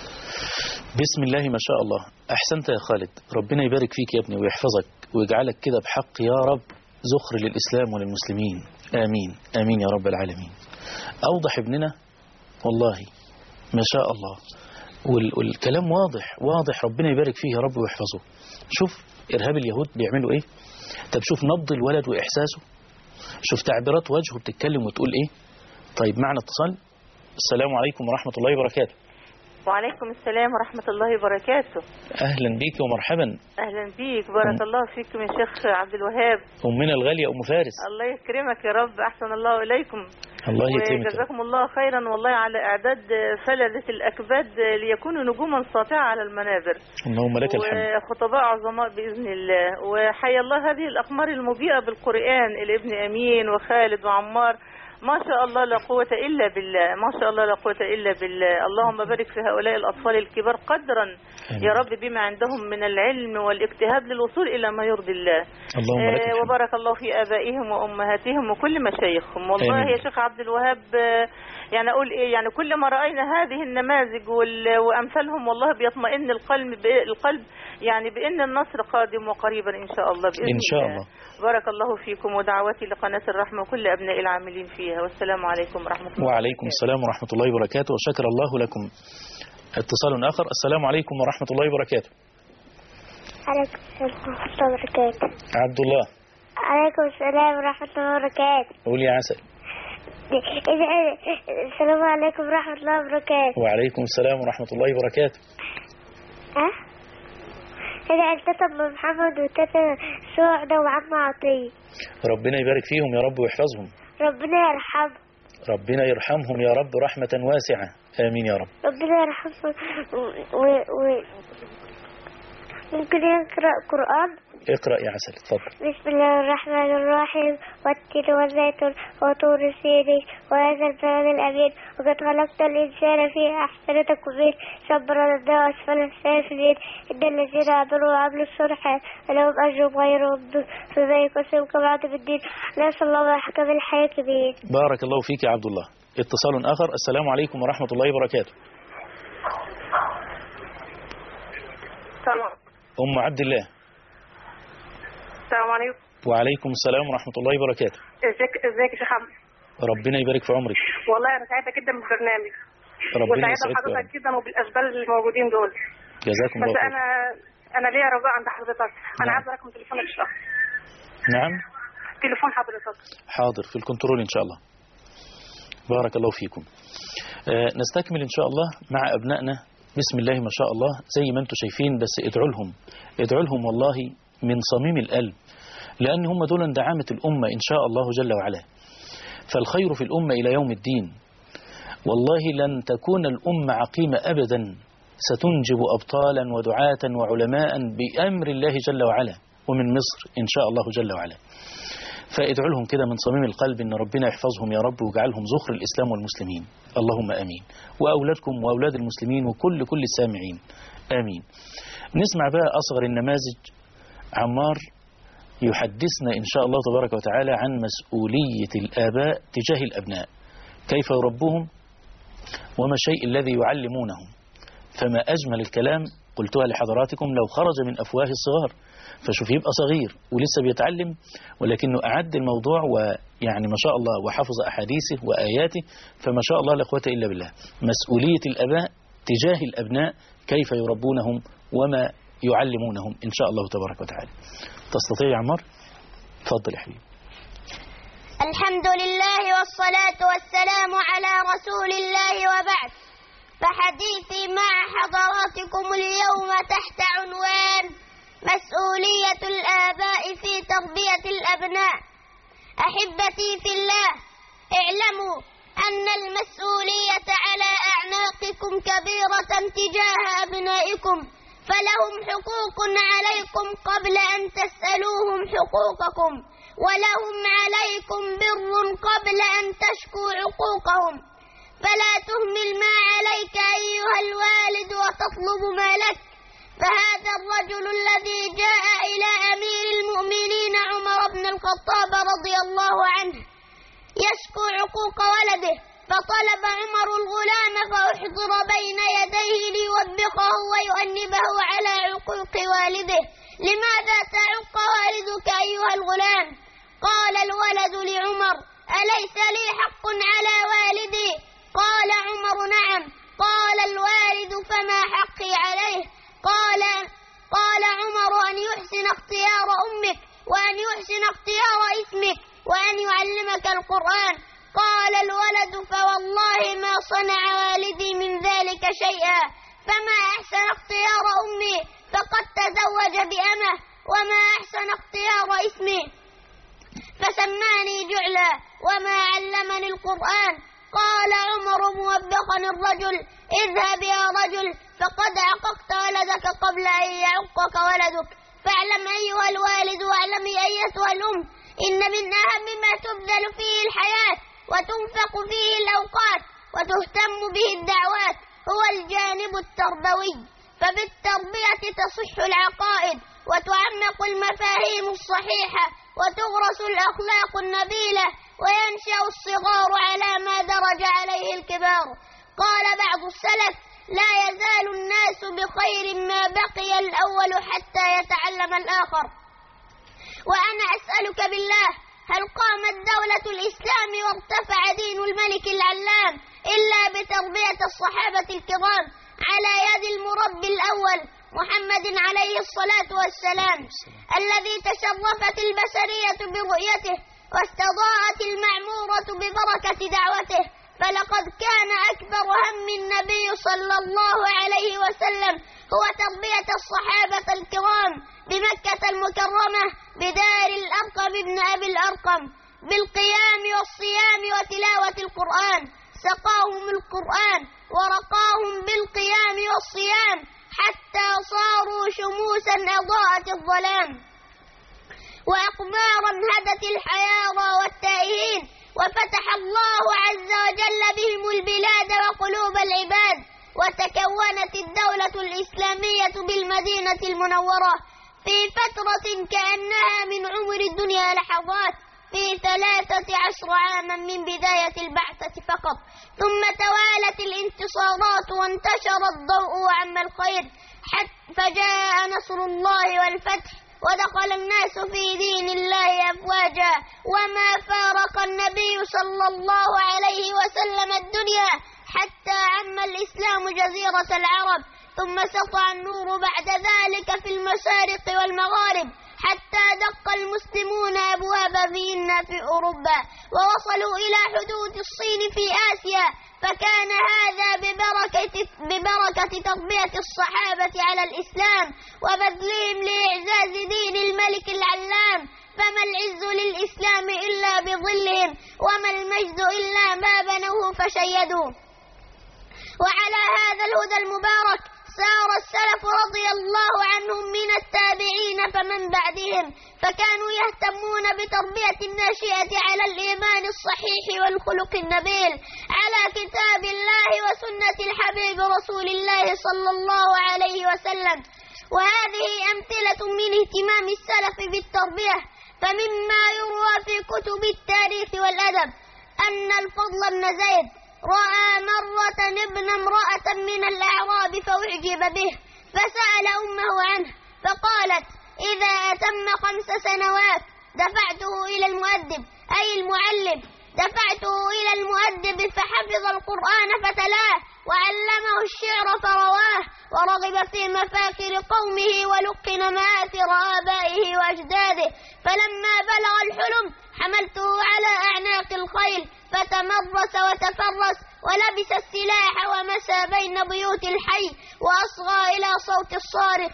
بسم الله ما شاء الله. أحسنت يا خالد، ربنا يبارك فيك يا ابني ويحفظك ويجعلك كده بحق يا رب زخر للإسلام وللمسلمين. آمين آمين يا رب العالمين. أوضح ابننا والله ما شاء الله، والكلام واضح واضح، ربنا يبارك فيه يا رب ويحفظه. شوف إرهاب اليهود بيعملوا إيه. طب شوف نبض الولد وإحساسه، شوف تعبيرات وجهه بتتكلم وتقول إيه. طيب معنا اتصال. السلام عليكم ورحمة الله وبركاته. وعليكم السلام ورحمة الله وبركاته. أهلا بيك ومرحبا. أهلا بيك، بارك الله فيكم يا شيخ عبد الوهاب. أمنا الغالية أم فارس. الله يكرمك يا رب، أحسن الله إليكم. الله يكرمك. وجزاكم الله خيرا والله على إعداد فلذة الأكباد ليكونوا نجوما ساطعة على المنابر. اللهم لك الحمد. وخطباء عظماء بإذن الله. وحيا الله هذه الأقمار المضيئة بالقرآن، الابن أمين وخالد وعمار، ما شاء الله لا قوة إلا بالله، ما شاء الله لا قوة إلا بالله. اللهم بارك في هؤلاء الأطفال الكبار قدرا يا رب بما عندهم من العلم والاجتهاد للوصول إلى ما يرضي الله. اللهم لك الحمد. وبارك الله في آبائهم وأمهاتهم وكل مشايخهم. والله آمين. يا شيخ عبد الوهاب، يعني أقول إيه، يعني كل ما رأينا هذه النماذج وأمثالهم والله بيطمئن القلب القلب يعني بأن النصر قادم وقريبا إن شاء الله بإذن إن شاء الله. الله. بارك الله فيكم، ودعواتي لقناة الرحمة وكل أبناء العاملين فيها، والسلام عليكم ورحمة الله. وعليكم السلام ورحمة الله وبركاته، وشكر الله لكم. اتصال آخر. السلام عليكم ورحمة الله وبركاته. عليكم السلام ورحمة الله وبركاته. عبد الله. عليكم السلام ورحمة الله وبركاته. قول يا عسل. السلام عليكم ورحمة الله وبركاته. وعليكم السلام ورحمة الله وبركاته. أه؟ إذا التسم محمد وتتا سعدة وعم عطية. ربنا يبارك فيهم يا رب ويحفظهم. ربنا يرحمهم. ربنا يرحمهم يا رب رحمة واسعة. آمين يا رب. ربنا يرحمهم. و... و... ممكن يقرأ قرآن؟ اقرأ يا عسل اتفضل. بسم الله الرحمن الرحيم. والتين والزيتون وطور سينين وهذا البلد الأمين وقد خلقت الإنسان في أحسن تقويم صبر الله أسفل السافلين إن الذين آمنوا وعملوا الصالحات لهم أجر غير ممنون فما يقسم كما بالدين نسأل الله أحكم الحاكمين. بارك الله فيك يا عبد الله. اتصال آخر. السلام عليكم ورحمة الله وبركاته. سلام. أم عبد الله. السلام عليكم. وعليكم السلام ورحمة الله وبركاته. ازيك ازيك يا شيخ عبد؟ ربنا يبارك في عمرك. والله انا سعيده جدا بالبرنامج. ربنا وسعيده يسعدك بحضرتك جدا وبالاشبال اللي موجودين دول. جزاكم الله بس خير. انا انا ليا رجاء عند حضرتك، انا نعم. عايزه رقم تليفونك الشخصي. نعم. تليفون حضرتك. حاضر في الكنترول إن شاء الله. بارك الله فيكم. آه نستكمل إن شاء الله مع أبنائنا. بسم الله ما شاء الله زي ما انتم شايفين، بس ادعوا لهم ادعوا لهم والله من صميم القلب، لأن هم دول دعامة الأمة إن شاء الله جل وعلا. فالخير في الأمة إلى يوم الدين. والله لن تكون الأمة عقيمة أبدا، ستنجب أبطالا ودعاة وعلماء بأمر الله جل وعلا، ومن مصر إن شاء الله جل وعلا. فادعوا لهم كده من صميم القلب إن ربنا يحفظهم يا رب ويجعلهم زخر الإسلام والمسلمين. اللهم آمين. وأولادكم وأولاد المسلمين وكل كل السامعين آمين. نسمع بقى أصغر النماذج. عمار يحدثنا إن شاء الله تبارك وتعالى عن مسؤولية الآباء تجاه الأبناء، كيف يربوهم وما الشيء الذي يعلمونهم. فما أجمل الكلام قلتها لحضراتكم لو خرج من أفواه الصغار، فشوف يبقى صغير ولسه بيتعلم ولكنه أعد الموضوع ويعني ما شاء الله وحفظ أحاديثه وآياته، فما شاء الله لا قوة إلا بالله. مسؤولية الآباء تجاه الأبناء كيف يربونهم وما يعلمونهم إن شاء الله تبارك وتعالى. تستطيع يا عمار؟ تفضل يا حبيبي. الحمد لله والصلاة والسلام على رسول الله وبعد، فحديثي مع حضراتكم اليوم تحت عنوان مسؤولية الآباء في تربية الأبناء. أحبتي في الله، اعلموا أن المسؤولية على أعناقكم كبيرة تجاه أبنائكم، فلهم حقوق عليكم قبل أن تسألوهم حقوقكم، ولهم عليكم بر قبل أن تشكوا عقوقهم، فلا تهمل ما عليك أيها الوالد وتطلب ما لك. فهذا الرجل الذي جاء إلى أمير المؤمنين عمر بن الخطاب رضي الله عنه يشكو عقوق ولده، فطلب عمر الغلام فأحضر بين يديه ليوبخه ويؤنبه على عقوق والده. لماذا تعق والدك أيها الغلام؟ قال الولد لعمر: أليس لي حق على والدي؟ قال عمر: نعم. قال الوالد: فما حقي عليه؟ قال قال عمر: أن يحسن اختيار أمك، وأن يحسن اختيار اسمك، وأن يعلمك القرآن. قال الولد: فوالله ما صنع والدي من ذلك شيئا، فما أحسن اختيار أمي فقد تزوج بأمه، وما أحسن اختيار اسمي فسماني جعلا، وما علمني القرآن. قال عمر موبخا الرجل: اذهب يا رجل فقد عققت ولدك قبل أن يعقك ولدك. فاعلم أيها الوالد واعلمي أيتها الأم إن من أهم ما تبذل فيه الحياة وتنفق فيه الأوقات وتهتم به الدعوات هو الجانب التربوي، فبالتربية تصح العقائد وتعمق المفاهيم الصحيحة وتغرس الأخلاق النبيلة وينشأ الصغار على ما درج عليه الكبار. قال بعض السلف: لا يزال الناس بخير ما بقي الأول حتى يتعلم الآخر. وأنا أسألك بالله، هل قامت دولة الإسلام وارتفع دين الملك العلام إلا بتربية الصحابة الكرام على يد المربي الأول محمد عليه الصلاة والسلام، الذي تشرفت البشرية برؤيته واستضاءت المعمورة ببركة دعوته؟ فلقد كان أكبر هم النبي صلى الله عليه وسلم هو تربية الصحابة الكرام بمكة المكرمة بدار الأرقم بن أبي الأرقم بالقيام والصيام وتلاوة القرآن. سقاهم القرآن ورقاهم بالقيام والصيام حتى صاروا شموسا أضاءت الظلام، وأقمارا هدت الحيارى والتائهين، وفتح الله عز وجل بهم البلاد وقلوب العباد، وتكونت الدولة الإسلامية بالمدينة المنورة في فترة كأنها من عمر الدنيا لحظات، في ثلاثة عشر عاما من بداية البعثة فقط. ثم توالت الانتصارات وانتشر الضوء وعم الخير حتى فجاء نصر الله والفتح ودخل الناس في دين الله أفواجا، وما فارق النبي صلى الله عليه وسلم الدنيا حتى عم الإسلام جزيرة العرب، ثم سطع النور بعد ذلك في المشارق والمغارب حتى دق المسلمون أبواب فيينا في أوروبا ووصلوا إلى حدود الصين في آسيا. فكان هذا ببركة, ببركة تربية الصحابة على الإسلام وبذلهم لإعزاز دين الملك العلام. فما العز للإسلام إلا بظلهم، وما المجد إلا ما بنوه فشيدوه. وعلى هذا الهدى المبارك سار السلف رضي الله عنهم من التابعين فمن بعدهم، فكانوا يهتمون بتربية الناشئة على الإيمان الصحيح والخلق النبيل، على كتاب الله وسنة الحبيب رسول الله صلى الله عليه وسلم. وهذه أمثلة من اهتمام السلف بالتربية. فمما يروى في كتب التاريخ والأدب أن الفضل بن زيد رأى مرة ابن امرأة من الأعراب فأعجب به، فسأل أمه عنه فقالت إذا أتم خمس سنوات دفعته إلى المؤدب أي المعلم دفعته إلى المؤدب فحفظ القرآن فتلاه وعلمه الشعر فرواه ورغب في مفاخر قومه ولقن مآثر آبائه وأجداده فلما بلغ الحلم حملته على أعناق الخيل فتمرس وتفرس ولبس السلاح ومشى بين بيوت الحي وأصغى إلى صوت الصارخ.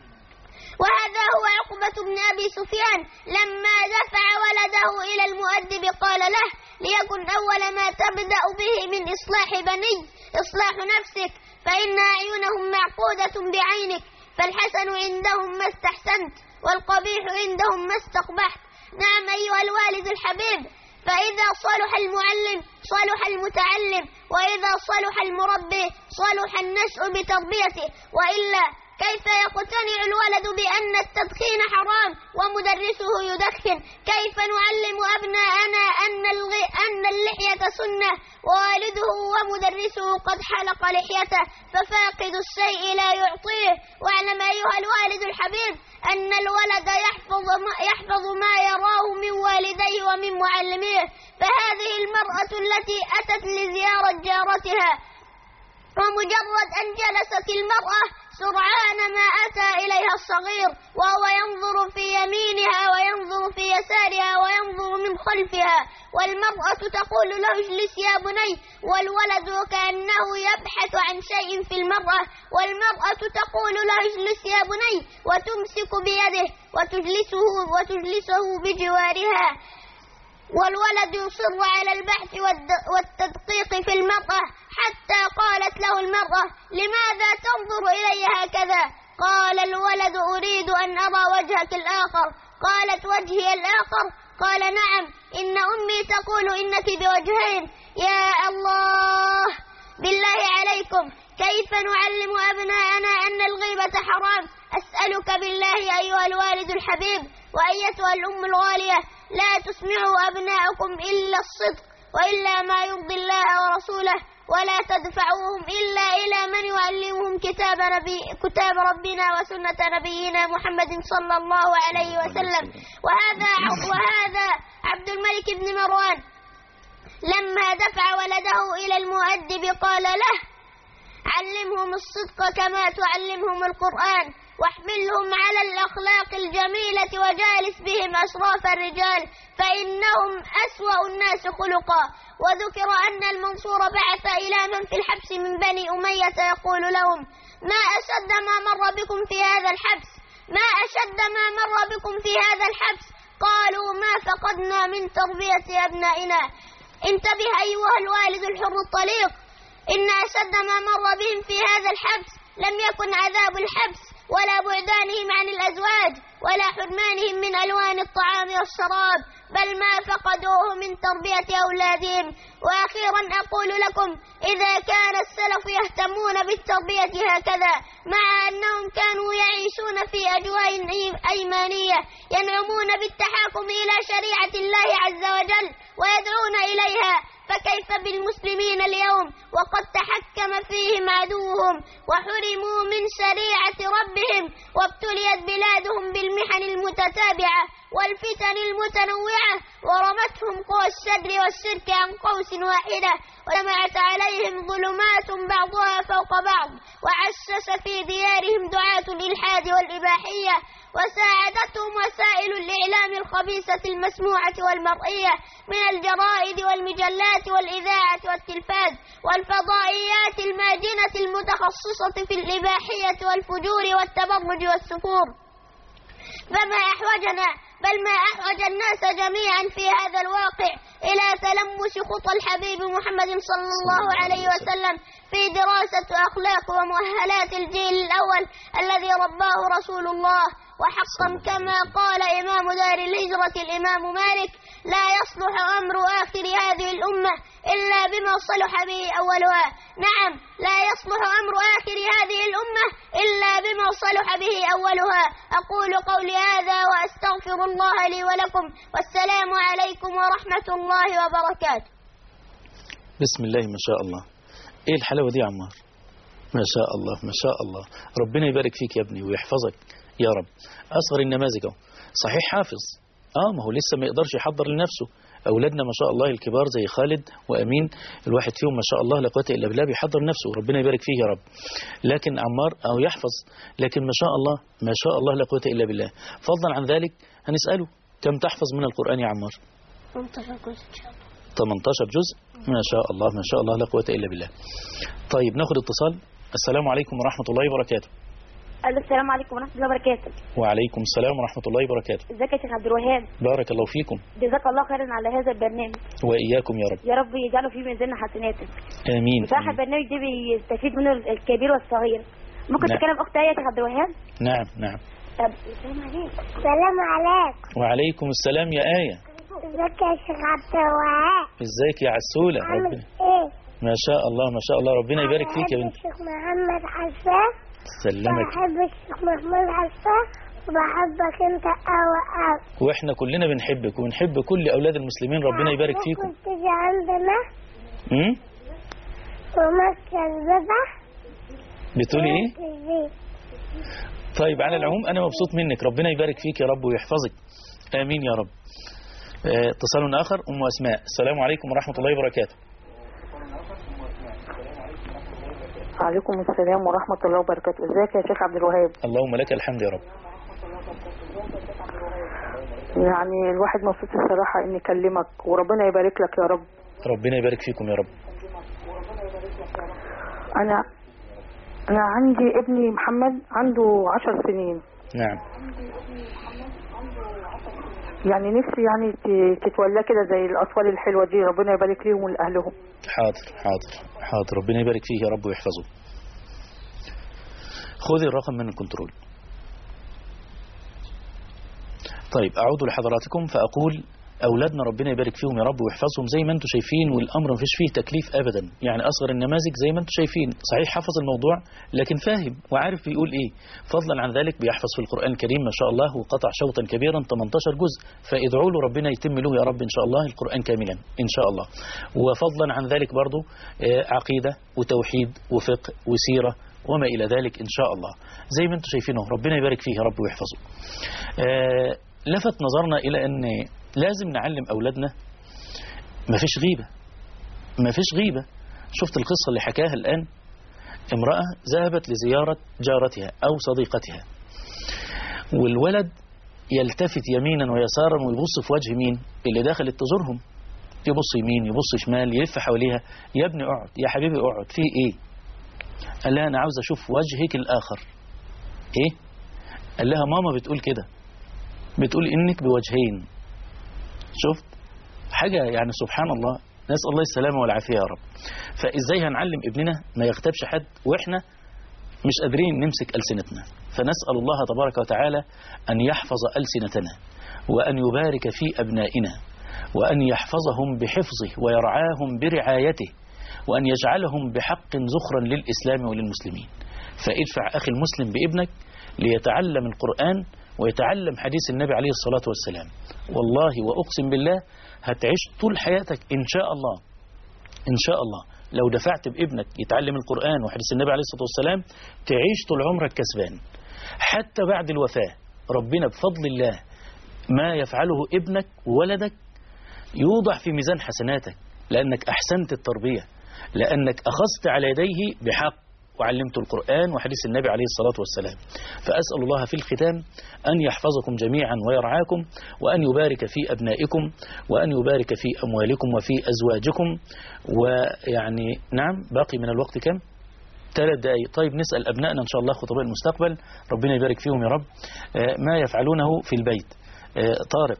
وهذا هو عقبة بن أبي سفيان لما دفع ولده إلى المؤدب قال له ليكن أول ما تبدأ به من إصلاح بني إصلاح نفسك فإن أعينهم معقودة بعينك فالحسن عندهم ما استحسنت والقبيح عندهم ما استقبحت. نعم أيها الوالد الحبيب فإذا صلح المعلم صلح المتعلم وإذا صلح المربي صلح النشء بتربيته وإلا كيف يقتنع الولد بأن التدخين حرام ومدرسه يدخن؟ كيف نعلم أبناءنا أن أن اللحية سنة ووالده ومدرسه قد حلق لحيته ففاقد الشيء لا يعطيه؟ واعلم أيها الوالد الحبيب أن الولد يحفظ ما, يحفظ ما يراه من والديه ومن معلميه. فهذه المرأة التي أتت لزيارة جارتها ومجرد أن جلست المرأة سرعان ما أتى إليها الصغير وهو ينظر في يمينها وينظر في يسارها وينظر من خلفها والمرأة تقول له اجلس يا بني والولد كأنه يبحث عن شيء في المرأة والمرأة تقول له اجلس يا بني وتمسك بيده وتجلسه وتجلسه بجوارها والولد يصر على البحث والتدقيق في المرأة حتى قالت له المرأة لماذا تنظر إلي هكذا؟ قال الولد أريد أن أرى وجهك الآخر. قالت وجهي الآخر؟ قال نعم إن أمي تقول إنك بوجهين. يا الله بالله عليكم كيف نعلم أبناءنا أن الغيبة حرام؟ أسألك بالله أيها الوالد الحبيب وأيتها الأم الغالية لا تسمعوا أبناءكم إلا الصدق وإلا ما يرضي الله ورسوله ولا تدفعوهم إلا إلى من يعلمهم كتاب, نبي كتاب ربنا وسنة نبينا محمد صلى الله عليه وسلم. وهذا, وهذا عبد الملك بن مروان لما دفع ولده إلى المؤدب قال له علمهم الصدق كما تعلمهم القرآن واحملهم على الأخلاق الجميلة وجالس بهم أشراف الرجال فإنهم أسوأ الناس خلقا. وذكر أن المنصور بعث إلى من في الحبس من بني أمية يقول لهم ما أشد ما مر بكم في هذا الحبس ما أشد ما مر بكم في هذا الحبس قالوا ما فقدنا من تربية أبنائنا. انتبه أيها الوالد الحر الطليق إن أشد ما مر بهم في هذا الحبس لم يكن عذاب الحبس ولا بعدانهم عن الأزواج ولا حرمانهم من ألوان الطعام والشراب بل ما فقدوه من تربية أولادهم. وأخيرا أقول لكم إذا كان السلف يهتمون بالتربية هكذا مع أنهم كانوا يعيشون في أجواء أيمانية ينعمون بالتحاكم إلى شريعة الله عز وجل ويدعون إليها فكيف بالمسلمين اليوم وقد تحكم فيهم عدوهم وحرموا من شريعة ربهم وابتليت بلادهم بالمحن المتتابعة والفتن المتنوعة ورمتهم قوى الشر والشرك عن قوس واحدة وجمعت عليهم ظلمات بعضها فوق بعض وعشش في ديارهم دعاة الإلحاد والإباحية وساعدتهم وسائل الإعلام الخبيثة المسموعة والمرئية من الجرائد والمجلات والإذاعة والتلفاز والفضائيات الماجنة المتخصصة في الإباحية والفجور والتبرج والسفور. فما أحوجنا بل ما أحوج الناس جميعا في هذا الواقع إلى تلمس خطى الحبيب محمد صلى الله عليه وسلم في دراسة أخلاق ومؤهلات الجيل الأول الذي رباه رسول الله. وحقا كما قال إمام دار الهجرة الإمام مالك لا يصلح أمر آخر هذه الأمة إلا بما صلح به أولها. نعم لا يصلح أمر آخر هذه الأمة إلا بما صلح به أولها. أقول قولي هذا وأستغفر الله لي ولكم والسلام عليكم ورحمة الله وبركاته. بسم الله ما شاء الله. إيه الحلاوة دي يا عمار؟ ما شاء الله ما شاء الله. ربنا يبارك فيك يا ابني ويحفظك يا رب. أصغر النماذج اهو. صحيح حافظ، اه ما هو لسه ما يقدرش يحضر لنفسه. أولادنا ما شاء الله الكبار زي خالد وأمين، الواحد فيهم ما شاء الله لا قوة إلا بالله بيحضر نفسه، ربنا يبارك فيه يا رب. لكن عمار أو يحفظ، لكن ما شاء الله ما شاء الله لا قوة إلا بالله. فضلا عن ذلك هنسأله كم تحفظ من القرآن يا عمار؟ ثمانية عشر جزء ما شاء الله ما شاء الله لا قوة إلا بالله. طيب ناخد اتصال. السلام عليكم ورحمة الله وبركاته. السلام عليكم ورحمة الله وبركاته. وعليكم السلام ورحمة الله وبركاته. ازيك يا شيخ عبد الوهاب؟ بارك الله فيكم. جزاك الله خيرا على هذا البرنامج. وإياكم يا رب. يا رب يجعله في ميزان حسناتك. آمين. بصراحة البرنامج ده بيستفيد منه الكبير والصغير. ممكن نعم. تكلم أختي يا شيخ عبد الوهاب؟ نعم نعم. طب السلام عليكم. السلام عليكم. وعليكم السلام يا آية. ازيك يا شيخ عبد الوهاب؟ ازيك يا عسولة؟ عامل ربنا ايه؟ ما شاء الله ما شاء الله ربنا يبارك فيك يا بنت. الشيخ محمد حسان. سلمك. بحب الشيخ محمد حسان وبحبك انت قوي قوي. واحنا كلنا بنحبك وبنحب كل اولاد المسلمين، ربنا يبارك فيكم. ممكن تيجي عندنا امم ومسكن ذبح. بتقولي ايه؟ طيب على العموم انا مبسوط منك، ربنا يبارك فيك يا رب ويحفظك. امين يا رب. اه اتصال اخر. ام اسماء. السلام عليكم ورحمة الله وبركاته. وعليكم السلام ورحمة الله وبركاته. ازيك يا شيخ عبد الوهاب؟ اللهم لك الحمد يا رب. يعني الواحد مبسوط الصراحة اني اكلمك وربنا يبارك لك يا رب. ربنا يبارك فيكم يا رب. انا انا عندي ابني محمد عنده عشر سنين. نعم. يعني نفسي يعني تتولى كده زي الاطفال الحلوة دي، ربنا يبارك ليهم ولاهلهم. حاضر حاضر حاضر ربنا يبارك فيه يا رب ويحفظه. خذي الرقم من الكنترول. طيب أعود لحضراتكم فأقول أولادنا ربنا يبارك فيهم يا رب ويحفظهم زي ما أنتم شايفين، والأمر ما فيش فيه تكليف أبدا. يعني أصغر النماذج زي ما أنتم شايفين، صحيح حفظ الموضوع لكن فاهم وعارف بيقول إيه. فضلا عن ذلك بيحفظ في القرآن الكريم ما شاء الله، وقطع شوطا كبيرا ثمانية عشر جزء، فادعوا له ربنا يتم له يا رب إن شاء الله القرآن كاملا إن شاء الله. وفضلا عن ذلك برضو عقيدة وتوحيد وفقه وسيرة وما إلى ذلك إن شاء الله زي ما أنتم شايفينه، ربنا يبارك فيه يا رب ويحفظه. آه لفت نظرنا إلى أن لازم نعلم أولادنا ما فيش غيبة، ما فيش غيبة. شفت القصة اللي حكاها الآن؟ امرأة ذهبت لزيارة جارتها أو صديقتها، والولد يلتفت يمينا ويسارا ويبص في وجه مين اللي دخلت تزورهم، يبص يمين يبص شمال يلف حواليها. يا ابني اقعد، يا حبيبي اقعد، في ايه؟ قال لها انا عاوز اشوف وجهك الاخر. ايه؟ قال لها ماما بتقول كده، بتقول انك بوجهين. شفت حاجة يعني سبحان الله، نسأل الله السلامة والعافية يا رب. فازاي هنعلم ابننا ما يغتابش حد واحنا مش قادرين نمسك ألسنتنا؟ فنسأل الله تبارك وتعالى أن يحفظ ألسنتنا وأن يبارك في أبنائنا وأن يحفظهم بحفظه ويرعاهم برعايته وأن يجعلهم بحق زخرا للإسلام وللمسلمين. فادفع أخي المسلم بابنك ليتعلم القرآن ويتعلم حديث النبي عليه الصلاة والسلام. والله وأقسم بالله هتعيش طول حياتك إن شاء الله إن شاء الله لو دفعت بابنك يتعلم القرآن وحديث النبي عليه الصلاة والسلام تعيش طول عمرك كسبان حتى بعد الوفاة. ربنا بفضل الله ما يفعله ابنك وولدك يوضع في ميزان حسناتك، لأنك أحسنت التربية، لأنك أخذت على يديه بحق وعلمت القرآن وحديث النبي عليه الصلاة والسلام. فأسأل الله في الختام أن يحفظكم جميعا ويرعاكم وأن يبارك في أبنائكم وأن يبارك في أموالكم وفي أزواجكم. ويعني نعم باقي من الوقت كم؟ ثلاث دقائق. طيب نسأل أبنائنا إن شاء الله خطباء المستقبل ربنا يبارك فيهم يا رب ما يفعلونه في البيت. طارق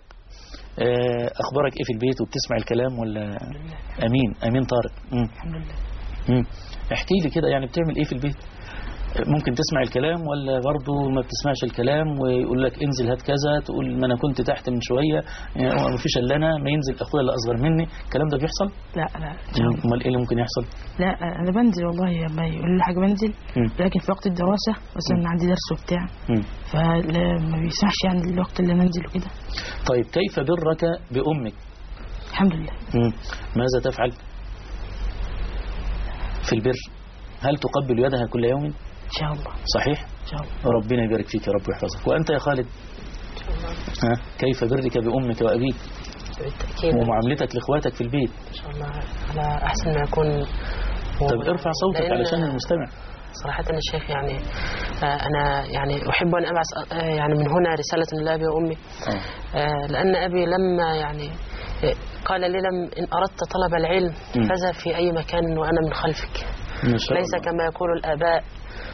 أخبارك إيه في البيت وبتسمع الكلام ولا؟ أمين أمين طارق. الحمد لله. مم. احكي لي كده يعني بتعمل ايه في البيت؟ ممكن تسمع الكلام ولا برضو ما بتسمعش الكلام ويقول لك انزل هات كذا تقول ما انا كنت تحت من شوية ما فيش الا انا، ما ينزل اخويا اللي اصغر مني؟ الكلام ده بيحصل؟ لا لا. امال ايه اللي ممكن يحصل؟ لا انا بنزل والله ما يقول لي حاجه بنزل م. لكن في وقت الدراسه مثلا عندي درس وبتاع فما بيسمحش يعني الوقت اللي ننزل وكده. طيب كيف برك بامك؟ الحمد لله. م. ماذا تفعل في البر؟ هل تقبل يدها كل يوم؟ إن شاء الله. صحيح؟ إن شاء الله. ربنا يبارك فيك يا رب ويحفظك. وأنت يا خالد؟ ها كيف برك بأمك وأبيك ومعاملتك لإخواتك في البيت؟ إن شاء الله على أحسن ما يكون. طب ارفع صوتك علشان المستمع. صراحة يا شيخ يعني أنا يعني أحب أن أبعث يعني من هنا رسالة لأبي وأمي، لأن أبي لما يعني قال لي لم إن أردت طلب العلم فذهب في أي مكان وأنا من خلفك، ليس كما يقول الآباء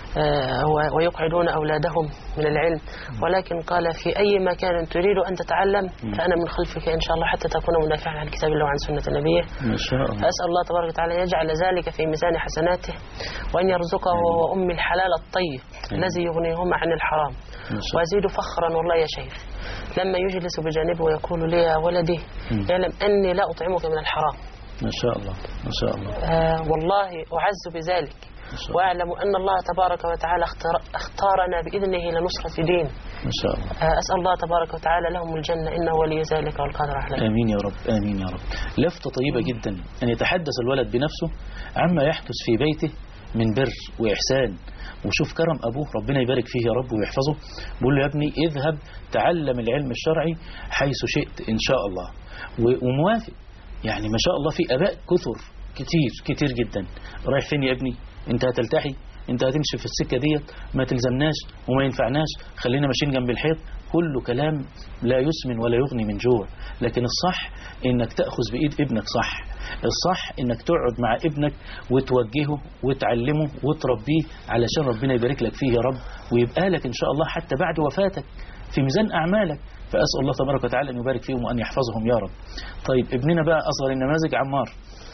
ويقعدون أولادهم من العلم، ولكن قال في أي مكان تريد أن تتعلم فأنا من خلفك إن شاء الله حتى تكون مدافعا عن كتاب الله وعن سنة نبيه. ما شاء الله. فأسأل الله تبارك وتعالى يجعل ذلك في ميزان حسناته، وأن يرزقه هو وأم الحلال الطيب الذي يغنيهما عن الحرام. وأزيد فخرا والله يا شيخ لما يجلس بجانبه ويقول لي يا ولدي يعلم أني لا أطعمك من الحرام. ما شاء الله ما شاء الله. آه والله أعز بذلك، وأعلم أن الله تبارك وتعالى اختارنا بإذنه لنصرة دين. ما شاء الله. أسأل الله تبارك وتعالى لهم الجنة إنه ولي ذلك والقادر عليه. آمين يا رب آمين يا رب. لفتة طيبة جدا أن يتحدث الولد بنفسه عما يحدث في بيته من بر وإحسان، وشوف كرم أبوه ربنا يبارك فيه يا رب ويحفظه. بقول له يا ابني اذهب تعلم العلم الشرعي حيث شئت إن شاء الله، وموافق. يعني ما شاء الله في أباء كثر كتير كتير جدا. رايح فين يا ابني؟ انت هتلتحي، انت هتمشي في السكة ديت، ما تلزمناش وما ينفعناش، خلينا ماشيين جنب الحيط. كله كلام لا يسمن ولا يغني من جوع. لكن الصح انك تأخذ بإيد ابنك، صح الصح انك تقعد مع ابنك وتوجهه وتعلمه وتربيه علشان ربنا يبارك لك فيه يا رب، ويبقى لك ان شاء الله حتى بعد وفاتك في ميزان اعمالك. فأسأل الله تبارك وتعالى ان يبارك فيهم وان يحفظهم يا رب. طيب ابننا بقى اصغر النماذج عمار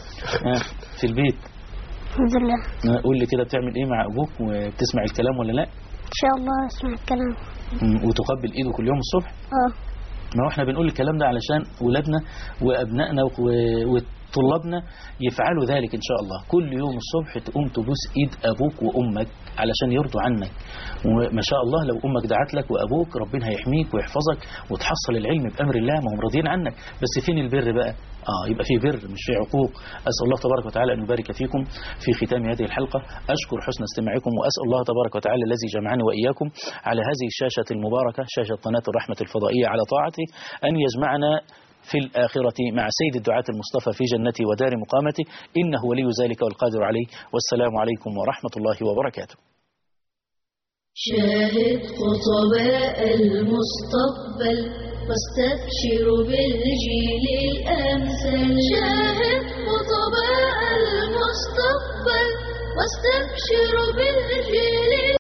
في البيت. الحمد لله. قول لي كده بتعمل ايه مع ابوك وبتسمع الكلام ولا لا؟ ان شاء الله اسمع الكلام. وتقبل ايده كل يوم الصبح؟ اه. ما هو احنا بنقول الكلام ده علشان ولادنا وابنائنا وطلابنا يفعلوا ذلك ان شاء الله. كل يوم الصبح تقوم تبوس ايد ابوك وامك علشان يرضوا عنك. وما شاء الله لو امك دعت لك وابوك ربنا هيحميك ويحفظك وتحصل العلم بامر الله، ما هم راضيين عنك. بس فين البر بقى؟ اه يبقى في بر مش في عقوق. اسال الله تبارك وتعالى ان يبارك فيكم. في ختام هذه الحلقه اشكر حسن استماعكم، واسال الله تبارك وتعالى الذي جمعني واياكم على هذه الشاشه المباركه، شاشه قناه الرحمه الفضائيه، على طاعته ان يجمعنا في الآخرة مع سيد الدعاة المصطفى في جنته ودار مقامته، إنه ولي ذلك والقادر عليه. والسلام عليكم ورحمة الله وبركاته. شاهد خطباء المستقبل واستبشروا بالجيل الأمثل. شاهد خطباء المستقبل واستبشروا بالجيل